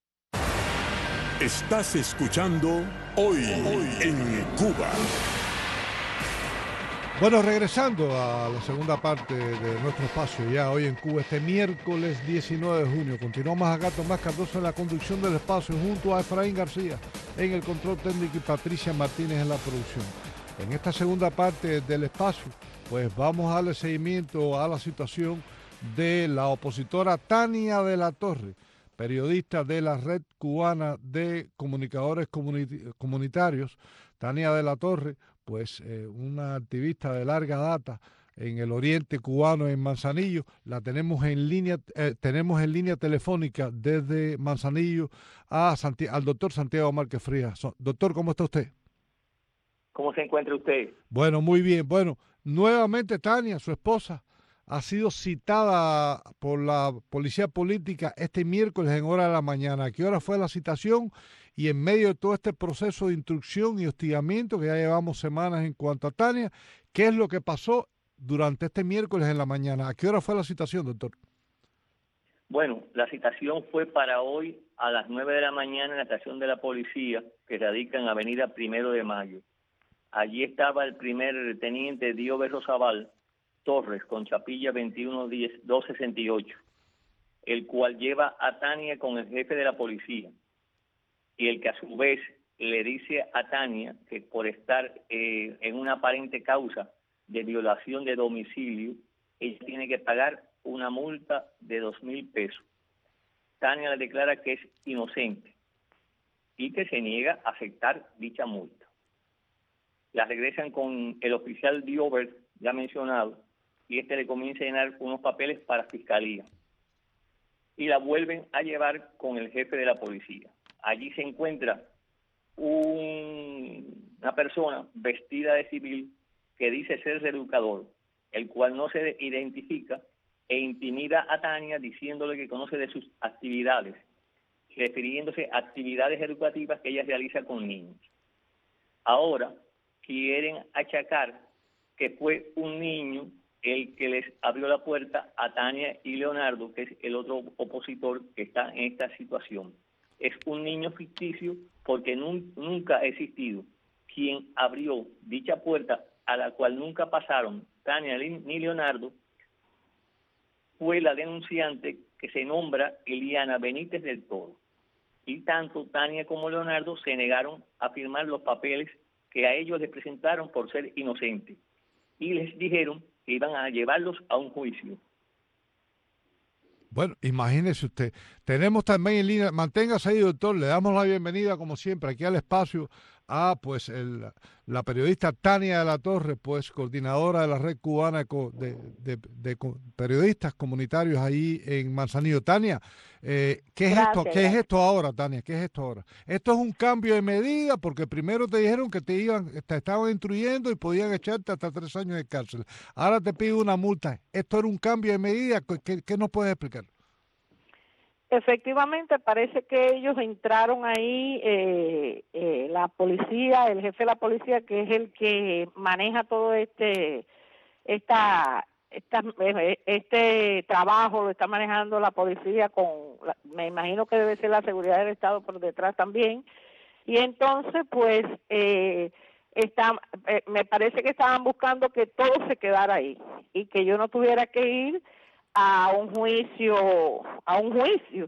Estás escuchando Hoy, Hoy en Cuba. Bueno, regresando a la segunda parte de nuestro espacio ya hoy en Cuba, este miércoles diecinueve de junio. Continuamos acá Tomás Cardoso en la conducción del espacio junto a Efraín García en el control técnico y Patricia Martínez en la producción. En esta segunda parte del espacio, pues vamos a darle seguimiento a la situación de la opositora Tania de la Torre, periodista de la Red Cubana de Comunicadores Comunit- Comunitarios. Tania de la Torre, pues eh, una activista de larga data en el oriente cubano, en Manzanillo. La tenemos en línea, eh, tenemos en línea telefónica desde Manzanillo a Santi- al doctor Santiago Márquez Frías. So, doctor, ¿cómo está usted? ¿Cómo se encuentra usted? Bueno, muy bien. Bueno, nuevamente Tania, su esposa, ha sido citada por la policía política este miércoles en hora de la mañana. ¿A qué hora fue la citación? Y en medio de todo este proceso de instrucción y hostigamiento que ya llevamos semanas en cuanto a Tania, ¿qué es lo que pasó durante este miércoles en la mañana? ¿A qué hora fue la citación, doctor? Bueno, la citación fue para hoy a las nueve de la mañana en la estación de la policía que radica en Avenida Primero de Mayo. Allí estaba el primer teniente Diover Rosabal Torres con chapilla veintiuno diez dos sesenta y ocho, el cual lleva a Tania con el jefe de la policía y el que a su vez le dice a Tania que por estar eh, en una aparente causa de violación de domicilio, ella tiene que pagar una multa de dos mil pesos. Tania le declara que es inocente y que se niega a aceptar dicha multa. La regresan con el oficial Diover, ya mencionado, y este le comienza a llenar unos papeles para fiscalía. Y la vuelven a llevar con el jefe de la policía. Allí se encuentra un, una persona vestida de civil que dice ser reeducador, el cual no se identifica e intimida a Tania diciéndole que conoce de sus actividades, refiriéndose a actividades educativas que ella realiza con niños. Ahora quieren achacar que fue un niño el que les abrió la puerta a Tania y Leonardo, que es el otro opositor que está en esta situación. Es un niño ficticio porque nun, nunca ha existido quien abrió dicha puerta a la cual nunca pasaron Tania ni Leonardo. Fue la denunciante que se nombra Eliana Benítez del Toro. Y tanto Tania como Leonardo se negaron a firmar los papeles que a ellos les presentaron por ser inocentes. Y les dijeron que iban a llevarlos a un juicio. Bueno, imagínese usted. Tenemos también en línea, manténgase ahí, doctor, le damos la bienvenida, como siempre, aquí al espacio a pues el, la periodista Tania de la Torre, pues coordinadora de la Red Cubana de, de, de, de Periodistas Comunitarios ahí en Manzanillo. Tania, eh, ¿qué es Gracias, esto? ¿Qué es esto ahora, Tania? ¿Qué es esto ahora? Esto es un cambio de medida porque primero te dijeron que te iban, te estaban instruyendo y podían echarte hasta tres años de cárcel. Ahora te piden una multa. ¿Esto era un cambio de medida? ¿Qué, qué nos puedes explicar? efectivamente parece que ellos entraron ahí, eh, eh, la policía, el jefe de la policía, que es el que maneja todo este, esta, esta, este trabajo, lo está manejando la policía con, me imagino que debe ser la seguridad del Estado por detrás también, y entonces pues eh, está, eh, me parece que estaban buscando que todo se quedara ahí y que yo no tuviera que ir a un juicio, a un juicio,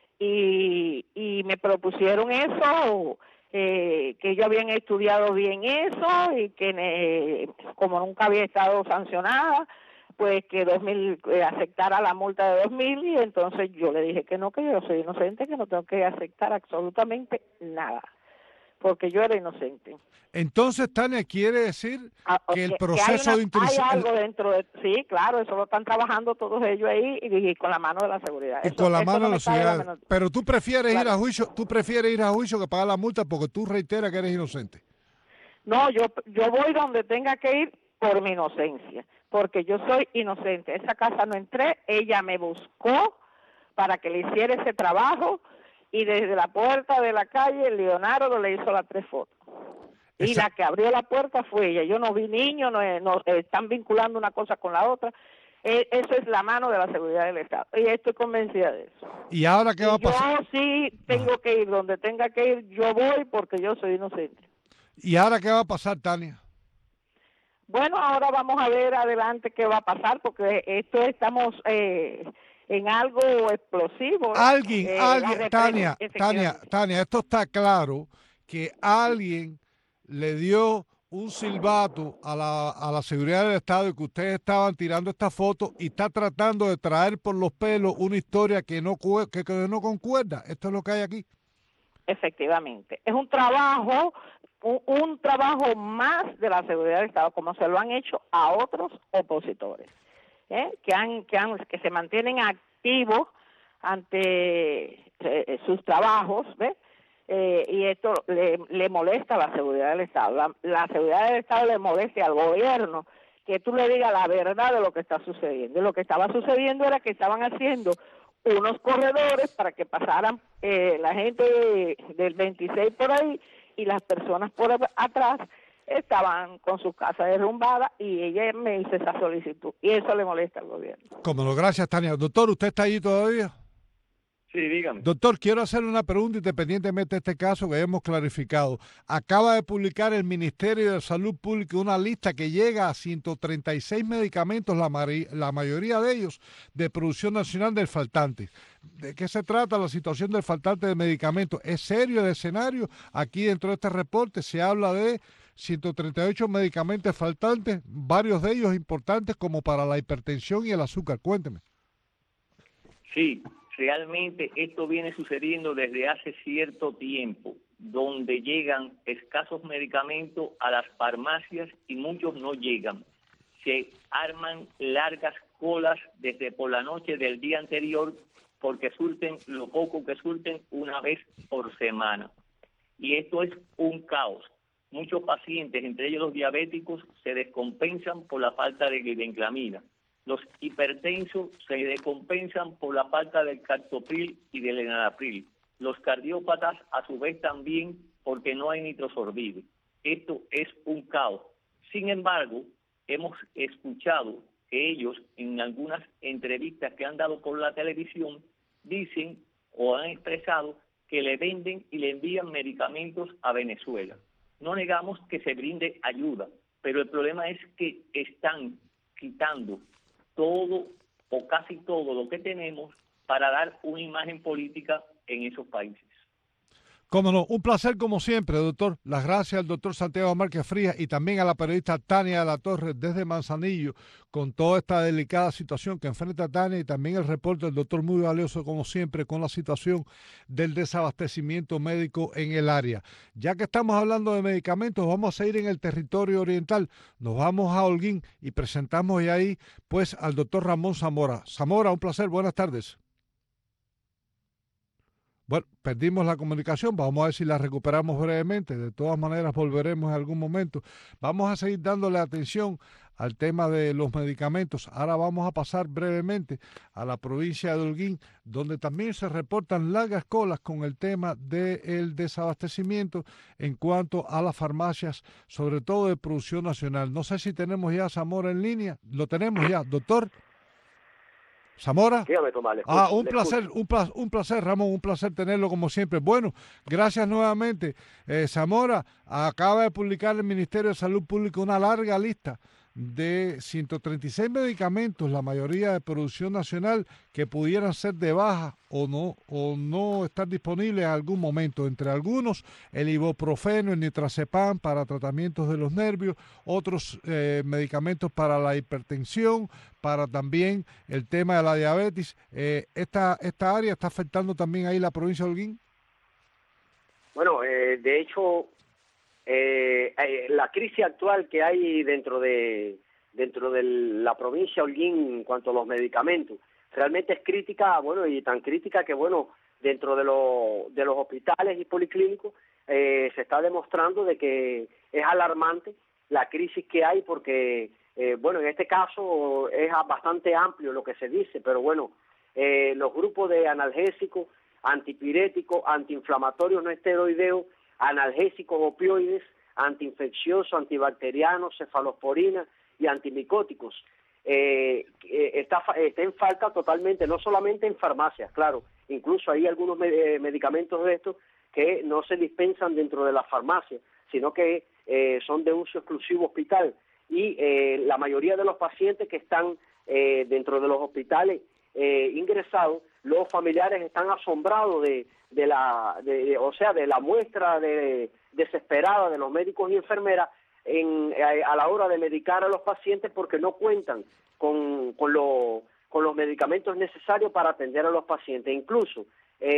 y, y me propusieron eso, eh, que ellos habían estudiado bien eso y que eh, como nunca había estado sancionada, pues que dos mil eh, aceptara la multa de dos mil, y entonces yo le dije que no, que yo soy inocente, que no tengo que aceptar absolutamente nada, porque yo era inocente. Entonces, Tania, quiere decir ah, que el que, proceso que hay, una, de intrusión... hay algo dentro de... Sí, claro, eso lo están trabajando todos ellos ahí y, y con la mano de la seguridad. Y eso, con la eso mano no de me la cabe seguridad. menor... Pero tú prefieres claro. ir a juicio, tú prefieres ir a juicio que pagar la multa porque tú reiteras que eres inocente. No, yo yo voy donde tenga que ir por mi inocencia, porque yo soy inocente. A esa casa no entré, ella me buscó para que le hiciera ese trabajo y desde la puerta de la calle Leonardo le hizo las tres fotos. Y Esa... la que abrió la puerta fue ella. Yo no vi niños, no, no están vinculando una cosa con la otra. Eh, eso es la mano de la seguridad del Estado. Y estoy convencida de eso. ¿Y ahora qué y va a pasar? Yo sí tengo Ajá. que ir donde tenga que ir, yo voy porque yo soy inocente. ¿Y ahora qué va a pasar, Tania? Bueno, ahora vamos a ver adelante qué va a pasar, porque esto estamos eh, en algo explosivo. Alguien, eh, alguien, Tania, Tania, Tania, esto está claro, que alguien le dio un silbato a la, a la seguridad del Estado y que ustedes estaban tirando esta foto y está tratando de traer por los pelos una historia que no, que, que no concuerda. Esto es lo que hay aquí. Efectivamente. Es un trabajo, un, un trabajo más de la seguridad del Estado, como se lo han hecho a otros opositores, ¿eh? que, han, que, han, que se mantienen activos ante eh, sus trabajos, ¿ves? Eh, y esto le, le molesta a la seguridad del Estado. La, la seguridad del Estado le molesta al gobierno que tú le digas la verdad de lo que está sucediendo. Y lo que estaba sucediendo era que estaban haciendo unos corredores para que pasaran eh, la gente de, del veintiséis por ahí y las personas por atrás estaban con sus casas derrumbadas, y ella me hizo esa solicitud y eso le molesta al gobierno. Cómo no, gracias, Tania. Doctor, ¿usted está allí todavía? Sí, dígame. Doctor, quiero hacerle una pregunta independientemente de este caso que hemos clarificado. Acaba de publicar el Ministerio de Salud Pública una lista que llega a ciento treinta y seis medicamentos, la, la mayoría de ellos de producción nacional del faltante. ¿De qué se trata la situación del faltante de medicamentos? ¿Es serio el escenario? Aquí dentro de este reporte se habla de ciento treinta y ocho medicamentos faltantes, varios de ellos importantes como para la hipertensión y el azúcar. Cuénteme. Sí. Realmente esto viene sucediendo desde hace cierto tiempo, donde llegan escasos medicamentos a las farmacias y muchos no llegan. Se arman largas colas desde por la noche del día anterior porque surten lo poco que surten una vez por semana. Y esto es un caos. Muchos pacientes, entre ellos los diabéticos, se descompensan por la falta de glibenclamida. Los hipertensos se descompensan por la falta del captopril y del enalapril. Los cardiópatas, a su vez, también porque no hay nitrosorbide. Esto es un caos. Sin embargo, hemos escuchado que ellos, en algunas entrevistas que han dado por la televisión, dicen o han expresado que le venden y le envían medicamentos a Venezuela. No negamos que se brinde ayuda, pero el problema es que están quitando todo o casi todo lo que tenemos para dar una imagen política en esos países. Cómo no, un placer como siempre, doctor. Las gracias al doctor Santiago Márquez Frías y también a la periodista Tania de la Torre desde Manzanillo con toda esta delicada situación que enfrenta Tania, y también el reporte del doctor muy valioso como siempre con la situación del desabastecimiento médico en el área. Ya que estamos hablando de medicamentos, vamos a ir en el territorio oriental, nos vamos a Holguín y presentamos ahí pues al doctor Ramón Zamora. Zamora, un placer, buenas tardes. Bueno, perdimos la comunicación, vamos a ver si la recuperamos brevemente, de todas maneras volveremos en algún momento. Vamos a seguir dándole atención al tema de los medicamentos. Ahora vamos a pasar brevemente a la provincia de Holguín, donde también se reportan largas colas con el tema del desabastecimiento en cuanto a las farmacias, sobre todo de producción nacional. No sé si tenemos ya a Zamora en línea. Lo tenemos ya, doctor Zamora. Dígame, Tomás, le escucho, Ah, un le placer, escucho. un placer, un placer, Ramón, un placer tenerlo como siempre. Bueno, gracias nuevamente. Eh, Zamora, acaba de publicar el Ministerio de Salud Pública una larga lista de ciento treinta y seis medicamentos, la mayoría de producción nacional, que pudieran ser de baja o no, o no estar disponibles en algún momento. Entre algunos, el ibuprofeno, el nitrazepam para tratamientos de los nervios, otros eh, medicamentos para la hipertensión, para también el tema de la diabetes. Eh, esta, esta área está afectando también ahí la provincia de Holguín. Bueno, eh, de hecho, eh, eh, la crisis actual que hay dentro de dentro de la provincia de Holguín en cuanto a los medicamentos, realmente es crítica, bueno, y tan crítica que, bueno, dentro de, lo, de los hospitales y policlínicos eh, se está demostrando de que es alarmante la crisis que hay porque, eh, bueno, en este caso es bastante amplio lo que se dice, pero bueno, eh, los grupos de analgésicos, antipiréticos, antiinflamatorios no esteroideos, analgésicos opioides, antiinfecciosos, antibacterianos, cefalosporina y antimicóticos, eh, está, está en falta totalmente, no solamente en farmacias, claro, incluso hay algunos me medicamentos de estos que no se dispensan dentro de las farmacias, sino que eh, son de uso exclusivo hospital, y eh, la mayoría de los pacientes que están eh, dentro de los hospitales eh, ingresados, los familiares están asombrados de, de la, de, o sea, de la muestra de, desesperada de los médicos y enfermeras en, a, a la hora de medicar a los pacientes porque no cuentan con, con, lo, con los medicamentos necesarios para atender a los pacientes. Incluso,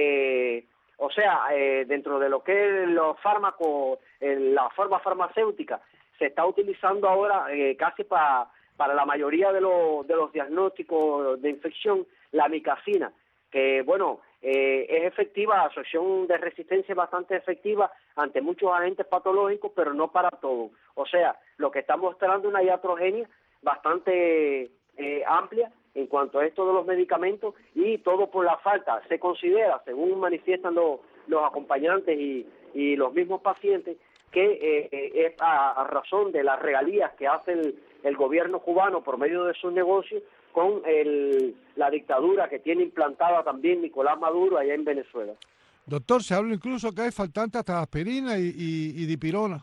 eh, o sea, eh, dentro de lo que es los fármacos, eh, la forma farmacéutica, se está utilizando ahora eh, casi para para la mayoría de, lo, de los diagnósticos de infección, la amicacina, que bueno, eh, es efectiva, asociación de resistencia es bastante efectiva ante muchos agentes patológicos, pero no para todos. O sea, lo que está mostrando una iatrogenia bastante eh, amplia en cuanto a esto de los medicamentos, y todo por la falta, se considera, según manifiestan los, los acompañantes y, y los mismos pacientes, que eh, eh, es a, a razón de las regalías que hace el, el gobierno cubano por medio de sus negocios con el, la dictadura que tiene implantada también Nicolás Maduro allá en Venezuela. Doctor, se habla incluso que hay faltante hasta aspirina y, y, y dipirona.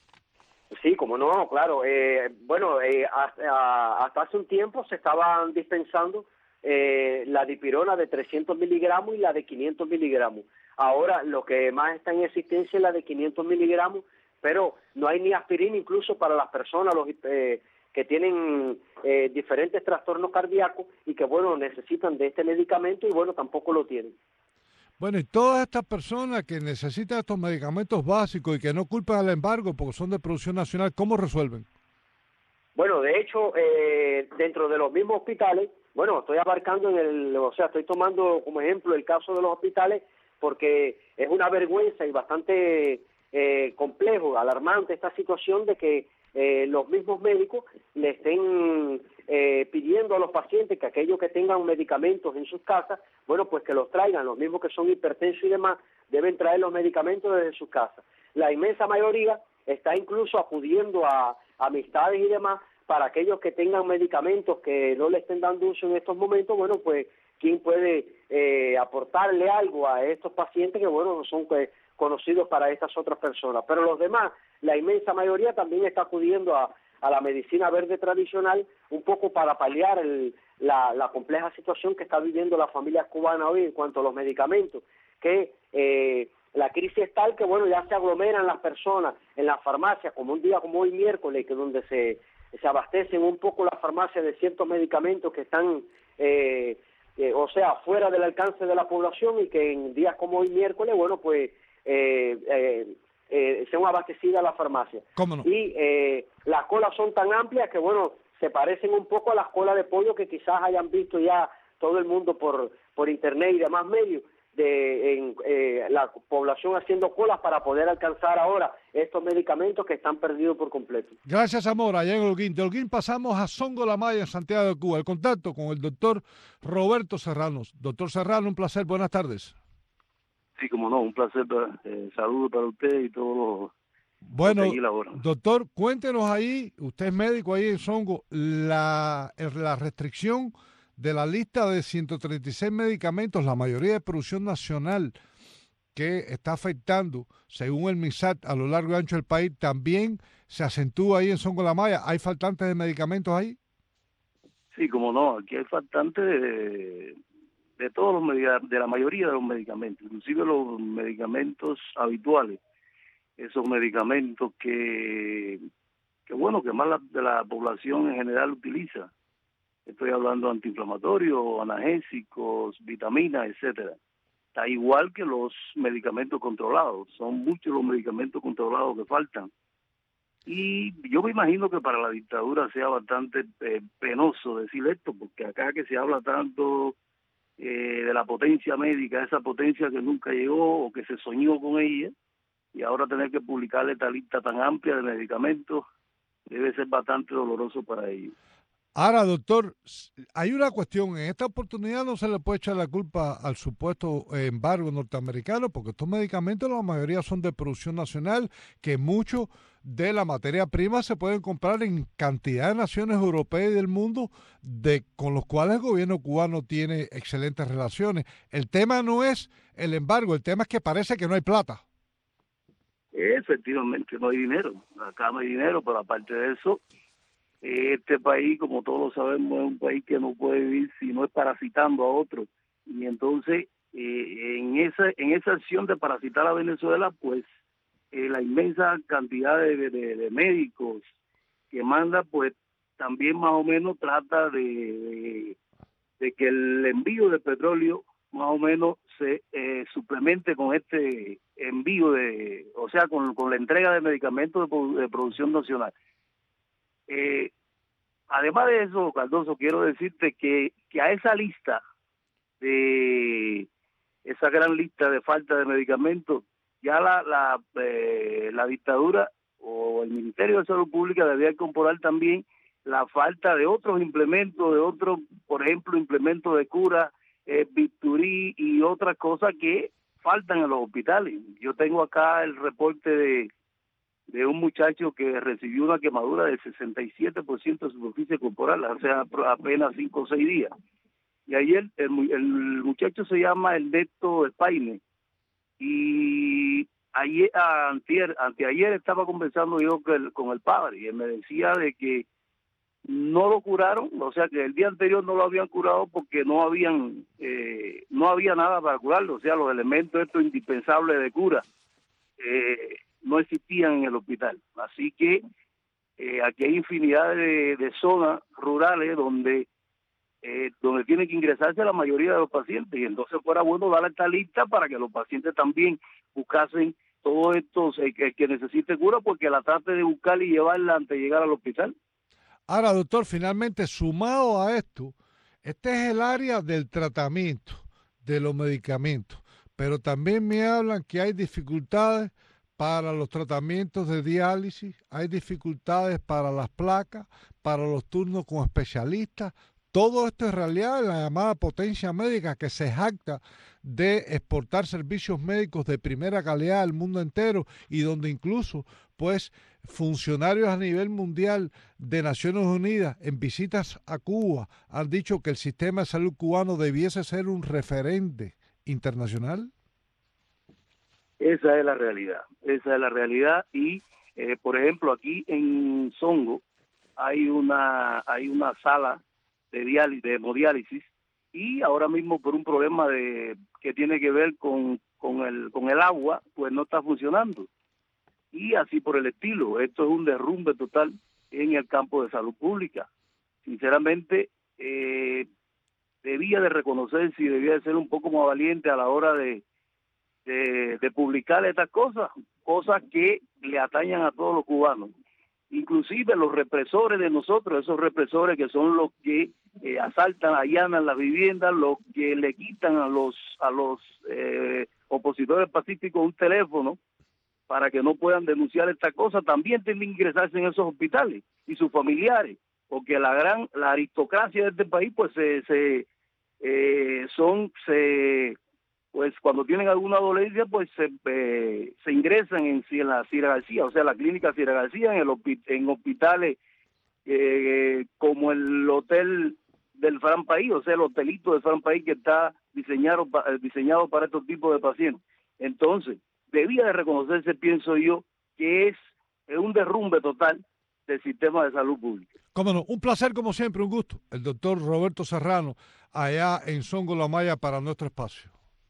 Sí, como no, claro. Eh, bueno, eh, hasta, hasta hace un tiempo se estaban dispensando eh, la dipirona de trescientos miligramos y la de quinientos miligramos. Ahora lo que más está en existencia es la de quinientos miligramos, pero no hay ni aspirina incluso para las personas los, eh, que tienen eh, diferentes trastornos cardíacos y que, bueno, necesitan de este medicamento y, bueno, tampoco lo tienen. Bueno, y todas estas personas que necesitan estos medicamentos básicos y que no culpan al embargo porque son de producción nacional, ¿cómo resuelven? Bueno, de hecho, eh, dentro de los mismos hospitales, bueno, estoy abarcando en el, o sea, estoy tomando como ejemplo el caso de los hospitales porque es una vergüenza y bastante eh, complejo, alarmante esta situación de que eh, los mismos médicos le estén eh, pidiendo a los pacientes que aquellos que tengan medicamentos en sus casas, bueno, pues que los traigan. Los mismos que son hipertensos y demás deben traer los medicamentos desde sus casas. La inmensa mayoría está incluso acudiendo a amistades y demás para aquellos que tengan medicamentos que no le estén dando uso en estos momentos. Bueno, pues quién puede eh, aportarle algo a estos pacientes que, bueno, no son pues, conocidos para estas otras personas. Pero los demás, la inmensa mayoría también está acudiendo a, a la medicina verde tradicional, un poco para paliar el, la, la compleja situación que está viviendo la familia cubana hoy en cuanto a los medicamentos, que eh, la crisis es tal que, bueno, ya se aglomeran las personas en las farmacias, como un día como hoy miércoles, que donde se, se abastecen un poco las farmacias de ciertos medicamentos que están... Eh, Eh, o sea, fuera del alcance de la población, y que en días como hoy miércoles, bueno, pues eh, eh, eh, sean abastecidas las farmacias. ¿Cómo no? Y eh, las colas son tan amplias que, bueno, se parecen un poco a las colas de pollo que quizás hayan visto ya todo el mundo por, por internet y demás medios, de en, eh, la población haciendo colas para poder alcanzar ahora estos medicamentos que están perdidos por completo. Gracias, Zamora, allá en Holguín. De Holguín pasamos a Songo La Maya, en Santiago de Cuba. El contacto con el doctor Roberto Serrano. Doctor Serrano, un placer, buenas tardes. Sí, como no, un placer. Eh, saludo para usted y todos los... Bueno, doctor, cuéntenos ahí, usted es médico ahí en Songo, la, la restricción de la lista de ciento treinta y seis medicamentos, la mayoría de producción nacional, que está afectando, según el MISAT, a lo largo y ancho del país, también se acentúa ahí en Songo La Maya. ¿Hay faltantes de medicamentos ahí? Sí, como no, aquí hay faltantes de, de todos los medicamentos, de la mayoría de los medicamentos, inclusive los medicamentos habituales, esos medicamentos que, que bueno, que más la, de la población en general utiliza. Estoy hablando de antiinflamatorios, analgésicos, vitaminas, etcétera. Está igual que los medicamentos controlados. Son muchos los medicamentos controlados que faltan. Y yo me imagino que para la dictadura sea bastante eh, penoso decir esto, porque acá que se habla tanto eh, de la potencia médica, esa potencia que nunca llegó o que se soñó con ella, y ahora tener que publicarle esta lista tan amplia de medicamentos debe ser bastante doloroso para ellos. Ahora, doctor, hay una cuestión. En esta oportunidad no se le puede echar la culpa al supuesto embargo norteamericano, porque estos medicamentos la mayoría son de producción nacional, que mucho de la materia prima se pueden comprar en cantidad de naciones europeas y del mundo de con los cuales el gobierno cubano tiene excelentes relaciones. El tema no es el embargo, el tema es que parece que no hay plata. Efectivamente, no hay dinero. Acá no hay dinero, pero aparte de eso, este país, como todos sabemos, es un país que no puede vivir si no es parasitando a otros. Y entonces, eh, en esa en esa acción de parasitar a Venezuela, pues eh, la inmensa cantidad de, de, de médicos que manda, pues también más o menos trata de, de, de que el envío de petróleo más o menos se eh, suplemente con este envío de, o sea, con, con la entrega de medicamentos de, de producción nacional. Eh, además de eso, Cardoso, quiero decirte que, que a esa lista, de esa gran lista de falta de medicamentos, ya la, la, eh, la dictadura o el Ministerio de Salud Pública debía incorporar también la falta de otros implementos, de otros, por ejemplo, implementos de cura, eh, bisturí y otras cosas que faltan en los hospitales. Yo tengo acá el reporte de de un muchacho que recibió una quemadura del sesenta y siete por ciento de superficie corporal, o sea, apenas cinco o seis días. Y ayer el, el muchacho se llama Ernesto Espaine, y ayer, antier, anteayer estaba conversando yo con el, con el padre, y él me decía de que no lo curaron, o sea, que el día anterior no lo habían curado porque no habían eh, no había nada para curarlo, o sea, los elementos estos indispensables de cura eh, no existían en el hospital. Así que eh, aquí hay infinidad de, de zonas rurales donde eh, donde tienen que ingresarse la mayoría de los pacientes, y entonces fuera bueno dar esta lista para que los pacientes también buscasen todos estos eh, que, que necesite cura, porque la trate de buscar y llevarla antes de llegar al hospital. Ahora, doctor, finalmente, sumado a esto, este es el área del tratamiento de los medicamentos, pero también me hablan que hay dificultades para los tratamientos de diálisis, hay dificultades para las placas, para los turnos con especialistas. Todo esto es realidad de la llamada potencia médica, que se jacta de exportar servicios médicos de primera calidad al mundo entero, y donde incluso pues funcionarios a nivel mundial de Naciones Unidas en visitas a Cuba han dicho que el sistema de salud cubano debiese ser un referente internacional. Esa es la realidad, esa es la realidad. Y eh, por ejemplo, aquí en Songo hay una hay una sala de diálisis, de hemodiálisis, y ahora mismo por un problema de que tiene que ver con, con el con el agua, pues no está funcionando. Y así por el estilo. Esto es un derrumbe total en el campo de salud pública. Sinceramente, eh, debía de reconocerse y debía de ser un poco más valiente a la hora de De, de publicar estas cosas, cosas que le atañan a todos los cubanos. inclusive los represores de nosotros, esos represores que son los que eh, asaltan, allanan las viviendas, los que le quitan a los a los eh, opositores pacíficos un teléfono para que no puedan denunciar esta cosa, también tienen que ingresarse en esos hospitales y sus familiares, porque la gran la aristocracia de este país pues se, se eh, son se pues cuando tienen alguna dolencia pues se, eh, se ingresan en, en la Cira García, o sea, la clínica Cira García, en, el, en hospitales eh, como el hotel del Fran País, o sea, el hotelito del Fran País que está diseñado, diseñado para estos tipos de pacientes. Entonces, debía de reconocerse, pienso yo, que es un derrumbe total del sistema de salud pública. Cómo no, un placer como siempre, un gusto. El doctor Roberto Serrano, allá en Songo La Maya para nuestro espacio.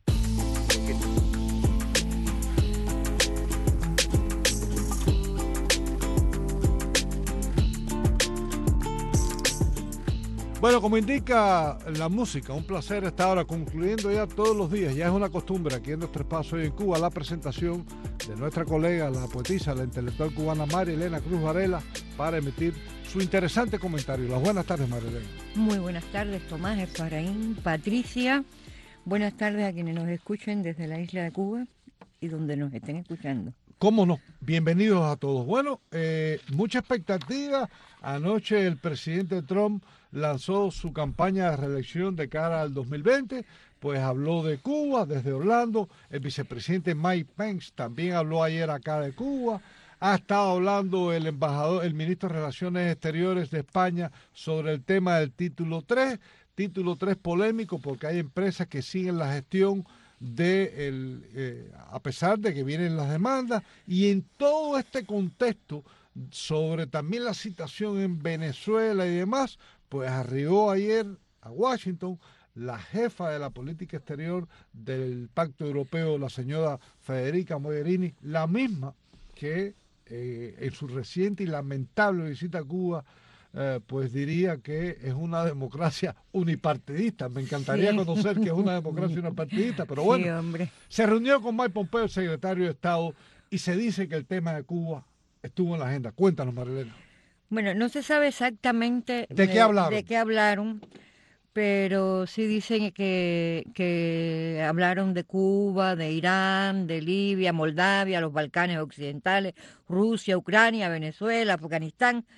Bueno, como indica la música, un placer estar ahora concluyendo ya todos los días, ya es una costumbre aquí en nuestro espacio y en Cuba, la presentación de nuestra colega, la poetisa, la intelectual cubana María Elena Cruz Varela, para emitir su interesante comentario. Las buenas tardes, María Elena. Muy buenas tardes, Tomás, Efraín, Patricia. Buenas tardes a quienes nos escuchen desde la isla de Cuba y donde nos estén escuchando. ¿Cómo no? Bienvenidos a todos. Bueno, eh, mucha expectativa. Anoche el presidente Trump lanzó su campaña de reelección de cara al dos mil veinte, pues habló de Cuba desde Orlando. El vicepresidente Mike Pence también habló ayer acá de Cuba. Ha estado hablando el embajador, el ministro de Relaciones Exteriores de España sobre el tema del título tres. Título tres polémico porque hay empresas que siguen la gestión de el, eh, a pesar de que vienen las demandas, y en todo este contexto sobre también la situación en Venezuela y demás, pues arribó ayer a Washington la jefa de la política exterior del Pacto Europeo, la señora Federica Mogherini, la misma que eh, en su reciente y lamentable visita a Cuba Eh, pues diría que es una democracia unipartidista. Me encantaría sí. conocer que es una democracia unipartidista, pero bueno, sí, hombre. Se reunió con Mike Pompeo, el secretario de Estado, y se dice que el tema de Cuba estuvo en la agenda. Cuéntanos, Marilena. Bueno, no se sabe exactamente de qué hablaron, de qué hablaron, pero sí dicen que, que hablaron de Cuba, de Irán, de Libia, Moldavia, los Balcanes occidentales, Rusia, Ucrania, Venezuela, Afganistán.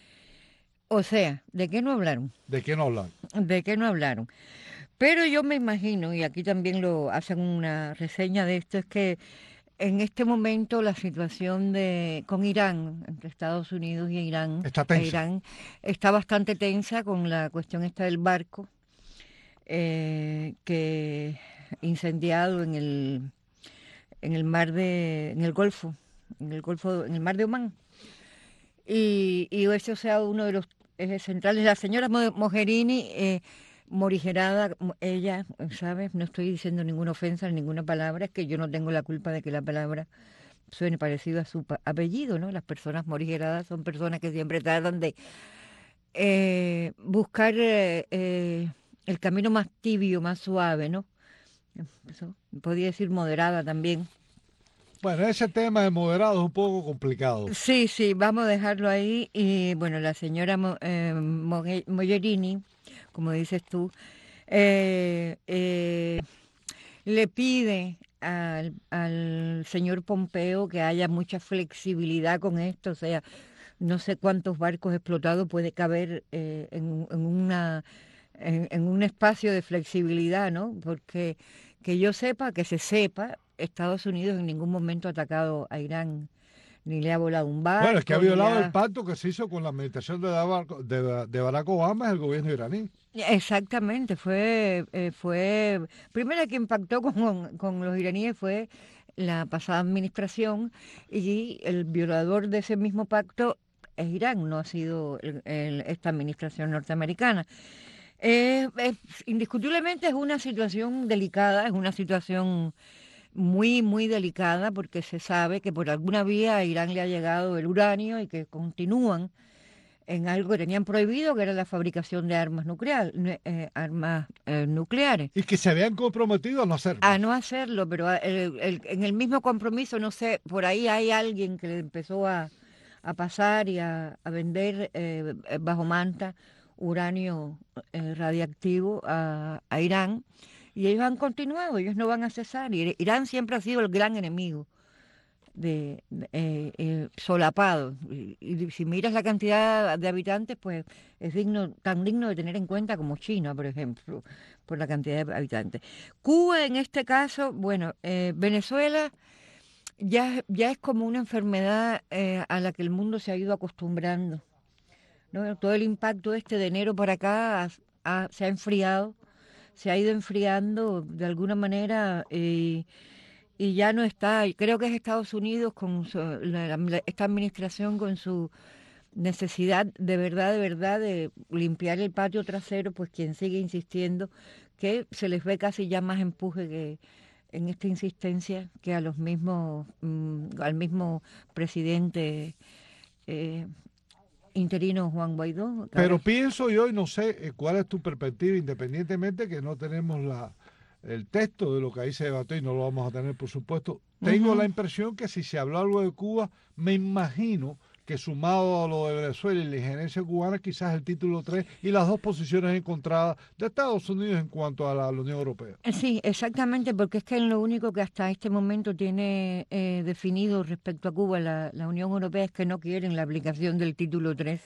O sea, ¿de qué no hablaron? ¿De qué no hablaron? ¿De qué no hablaron? Pero yo me imagino, y aquí también lo hacen una reseña de esto, es que en este momento la situación de con Irán, entre Estados Unidos y Irán, está tensa. Irán está bastante tensa con la cuestión esta del barco eh, que incendiado en el en el mar de en el Golfo, en el Golfo, en el mar de Omán. Y, y ese sea uno de los ejes centrales. La señora Mogherini, eh, morigerada, ella, ¿sabes? No estoy diciendo ninguna ofensa, ninguna palabra, es que yo no tengo la culpa de que la palabra suene parecido a su apellido, ¿no? Las personas morigeradas son personas que siempre tratan de eh, buscar eh, eh, el camino más tibio, más suave, ¿no? Eso, podría decir moderada también. Bueno, ese tema de moderado es un poco complicado. Sí, sí, vamos a dejarlo ahí. Y bueno, la señora Mo, eh, Mogherini, como dices tú, eh, eh, le pide al, al señor Pompeo que haya mucha flexibilidad con esto. O sea, no sé cuántos barcos explotados puede caber eh, en, en, una, en, en un espacio de flexibilidad, ¿no? Porque que yo sepa, que se sepa, Estados Unidos en ningún momento ha atacado a Irán, ni le ha volado un barco. Bueno, es que ha violado ha... el pacto que se hizo con la administración de, de, de Barack Obama, el gobierno iraní. Exactamente, fue, eh, fue primero quien pactó con, con los iraníes fue la pasada administración, y el violador de ese mismo pacto es Irán, no ha sido el, el, esta administración norteamericana. Eh, eh, indiscutiblemente es una situación delicada, es una situación muy, muy delicada, porque se sabe que por alguna vía a Irán le ha llegado el uranio y que continúan en algo que tenían prohibido, que era la fabricación de armas, nuclear, eh, armas eh, nucleares. Y que se habían comprometido a no hacerlo. A no hacerlo, pero el, el, en el mismo compromiso, no sé, por ahí hay alguien que le empezó a, a pasar y a, a vender eh, bajo manta uranio eh, radiactivo a, a Irán, y ellos han continuado, ellos no van a cesar. Y Irán siempre ha sido el gran enemigo de, de eh, eh, solapado, y, y si miras la cantidad de habitantes, pues es digno, tan digno de tener en cuenta como China, por ejemplo, por la cantidad de habitantes. Cuba, en este caso, bueno, eh, Venezuela ya, ya es como una enfermedad eh, a la que el mundo se ha ido acostumbrando, ¿no? Todo el impacto este de enero para acá ha, ha, se ha enfriado, se ha ido enfriando de alguna manera, eh, y ya no está. Creo que es Estados Unidos, con su, la, la, esta administración, con su necesidad de verdad, de verdad, de limpiar el patio trasero, pues quien sigue insistiendo, que se les ve casi ya más empuje que en esta insistencia que a los mismos, mmm, al mismo presidente eh, interino Juan Guaidó. Pero pienso yo, y no sé cuál es tu perspectiva, independientemente que no tenemos la el texto de lo que ahí se debatió y no lo vamos a tener, por supuesto. Tengo uh-huh. la impresión que si se habló algo de Cuba, me imagino que sumado a lo de Venezuela y la injerencia cubana, quizás el título tres y las dos posiciones encontradas de Estados Unidos en cuanto a la, a la Unión Europea. Sí, exactamente, porque es que es lo único que hasta este momento tiene eh, definido respecto a Cuba la, la Unión Europea, es que no quieren la aplicación del título tres.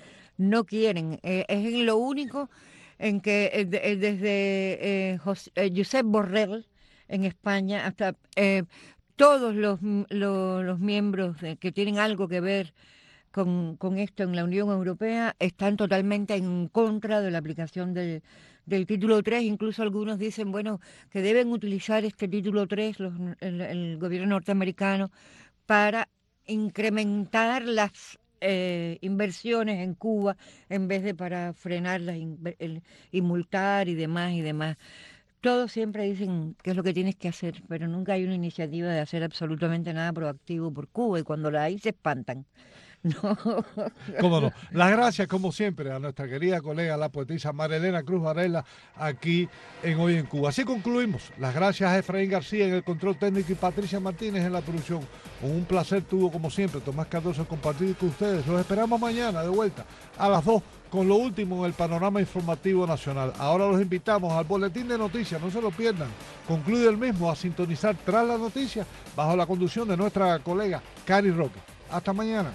No quieren. Eh, es lo único en que eh, de, desde eh, José, eh, Josep Borrell en España hasta eh, todos los, los, los miembros de, que tienen algo que ver con, con esto en la Unión Europea están totalmente en contra de la aplicación del, del título tres. Incluso algunos dicen, bueno, que deben utilizar este título tres, los, el, el gobierno norteamericano, para incrementar las Eh, inversiones en Cuba en vez de para frenarlas el, y multar y demás y demás. Todos siempre dicen qué es lo que tienes que hacer, pero nunca hay una iniciativa de hacer absolutamente nada proactivo por Cuba, y cuando la hay se espantan. No. Cómo no. Las gracias, como siempre, a nuestra querida colega, la poetisa María Elena Cruz Varela, aquí en Hoy en Cuba. Así concluimos. Las gracias a Efraín García en el control técnico y Patricia Martínez en la producción. Un placer tuvo, como siempre, Tomás Cardoso compartir con ustedes. Los esperamos mañana de vuelta a las dos con lo último en el panorama informativo nacional. Ahora los invitamos al boletín de noticias, no se lo pierdan. Concluye el mismo a sintonizar Tras la Noticia bajo la conducción de nuestra colega Cari Roque. Hasta mañana.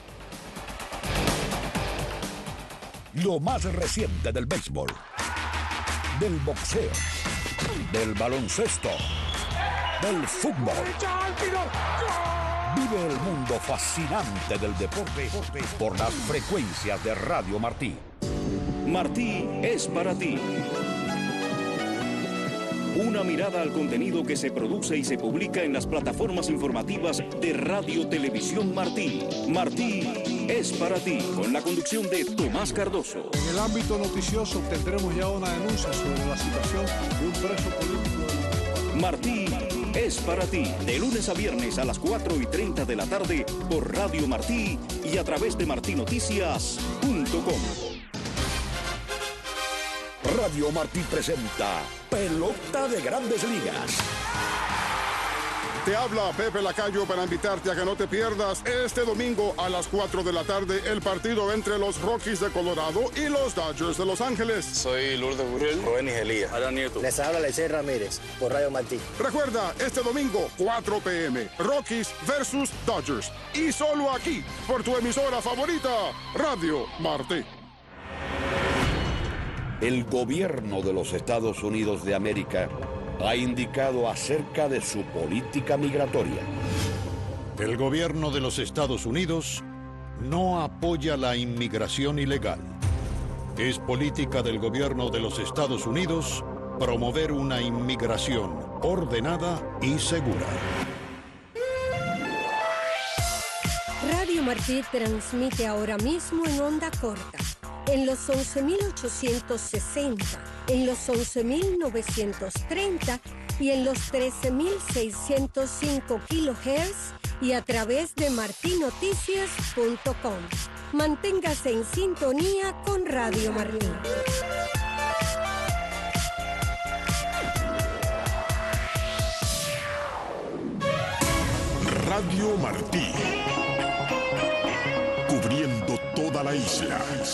Lo más reciente del béisbol, del boxeo, del baloncesto, del fútbol. Vive el mundo fascinante del deporte por las frecuencias de Radio Martí. Martí es para ti. Una mirada al contenido que se produce y se publica en las plataformas informativas de Radio Televisión Martí. Martí es para ti, con la conducción de Tomás Cardoso. En el ámbito noticioso tendremos ya una denuncia sobre la situación de un preso político. Martí es para ti, de lunes a viernes a las cuatro y treinta de la tarde por Radio Martí y a través de martinoticias punto com. Radio Martí presenta Pelota de Grandes Ligas. Te habla Pepe Lacayo para invitarte a que no te pierdas este domingo a las cuatro de la tarde el partido entre los Rockies de Colorado y los Dodgers de Los Ángeles. Soy Lourdes Burrell, Rubén Igelía, Adán Nieto. Les habla Lecey Ramírez por Radio Martí. Recuerda, este domingo, cuatro p m, Rockies versus Dodgers. Y solo aquí, por tu emisora favorita, Radio Martí. El gobierno de los Estados Unidos de América ha indicado acerca de su política migratoria. El gobierno de los Estados Unidos no apoya la inmigración ilegal. Es política del gobierno de los Estados Unidos promover una inmigración ordenada y segura. Radio Martí transmite ahora mismo en onda corta, en los once mil ochocientos sesenta, en los once mil novecientos treinta y en los trece mil seiscientos cinco kilohertz y a través de martinoticias punto com. Manténgase en sintonía con Radio Martí. Radio Martí. la isla.